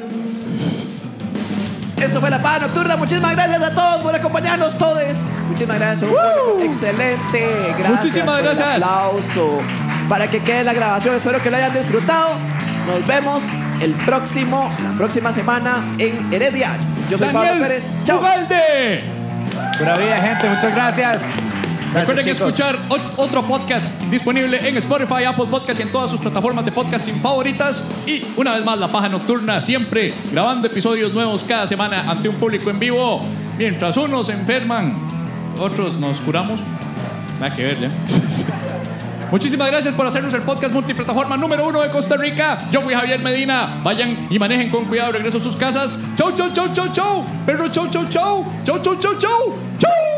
Esto fue La Paja Nocturna. Muchísimas gracias a todos por acompañarnos todos. Muchísimas gracias. ¡Woo! Excelente. Gracias. Muchísimas por gracias. El aplauso. Para que quede la grabación. Espero que lo hayan disfrutado. Nos vemos el próximo, la próxima semana en Heredia. Yo soy Daniel Pablo Pérez. Chao. Ugalde. Pura vida, gente. Muchas gracias. Recuerden Gracias, chicos. escuchar ot- otro podcast disponible en Spotify, Apple Podcast y en todas sus plataformas de podcasting favoritas. Y una vez más, La Paja Nocturna, siempre grabando episodios nuevos cada semana ante un público en vivo. Mientras unos se enferman, otros nos curamos. Nada que ver ya. Muchísimas gracias por hacernos el podcast multiplataforma número uno de Costa Rica. Yo fui Javier Medina. Vayan y manejen con cuidado. Regreso a sus casas. Chau, chau, chau, chau, chau. Perro, chau, chau, chau. Chau, chau, chau, chau. Chau.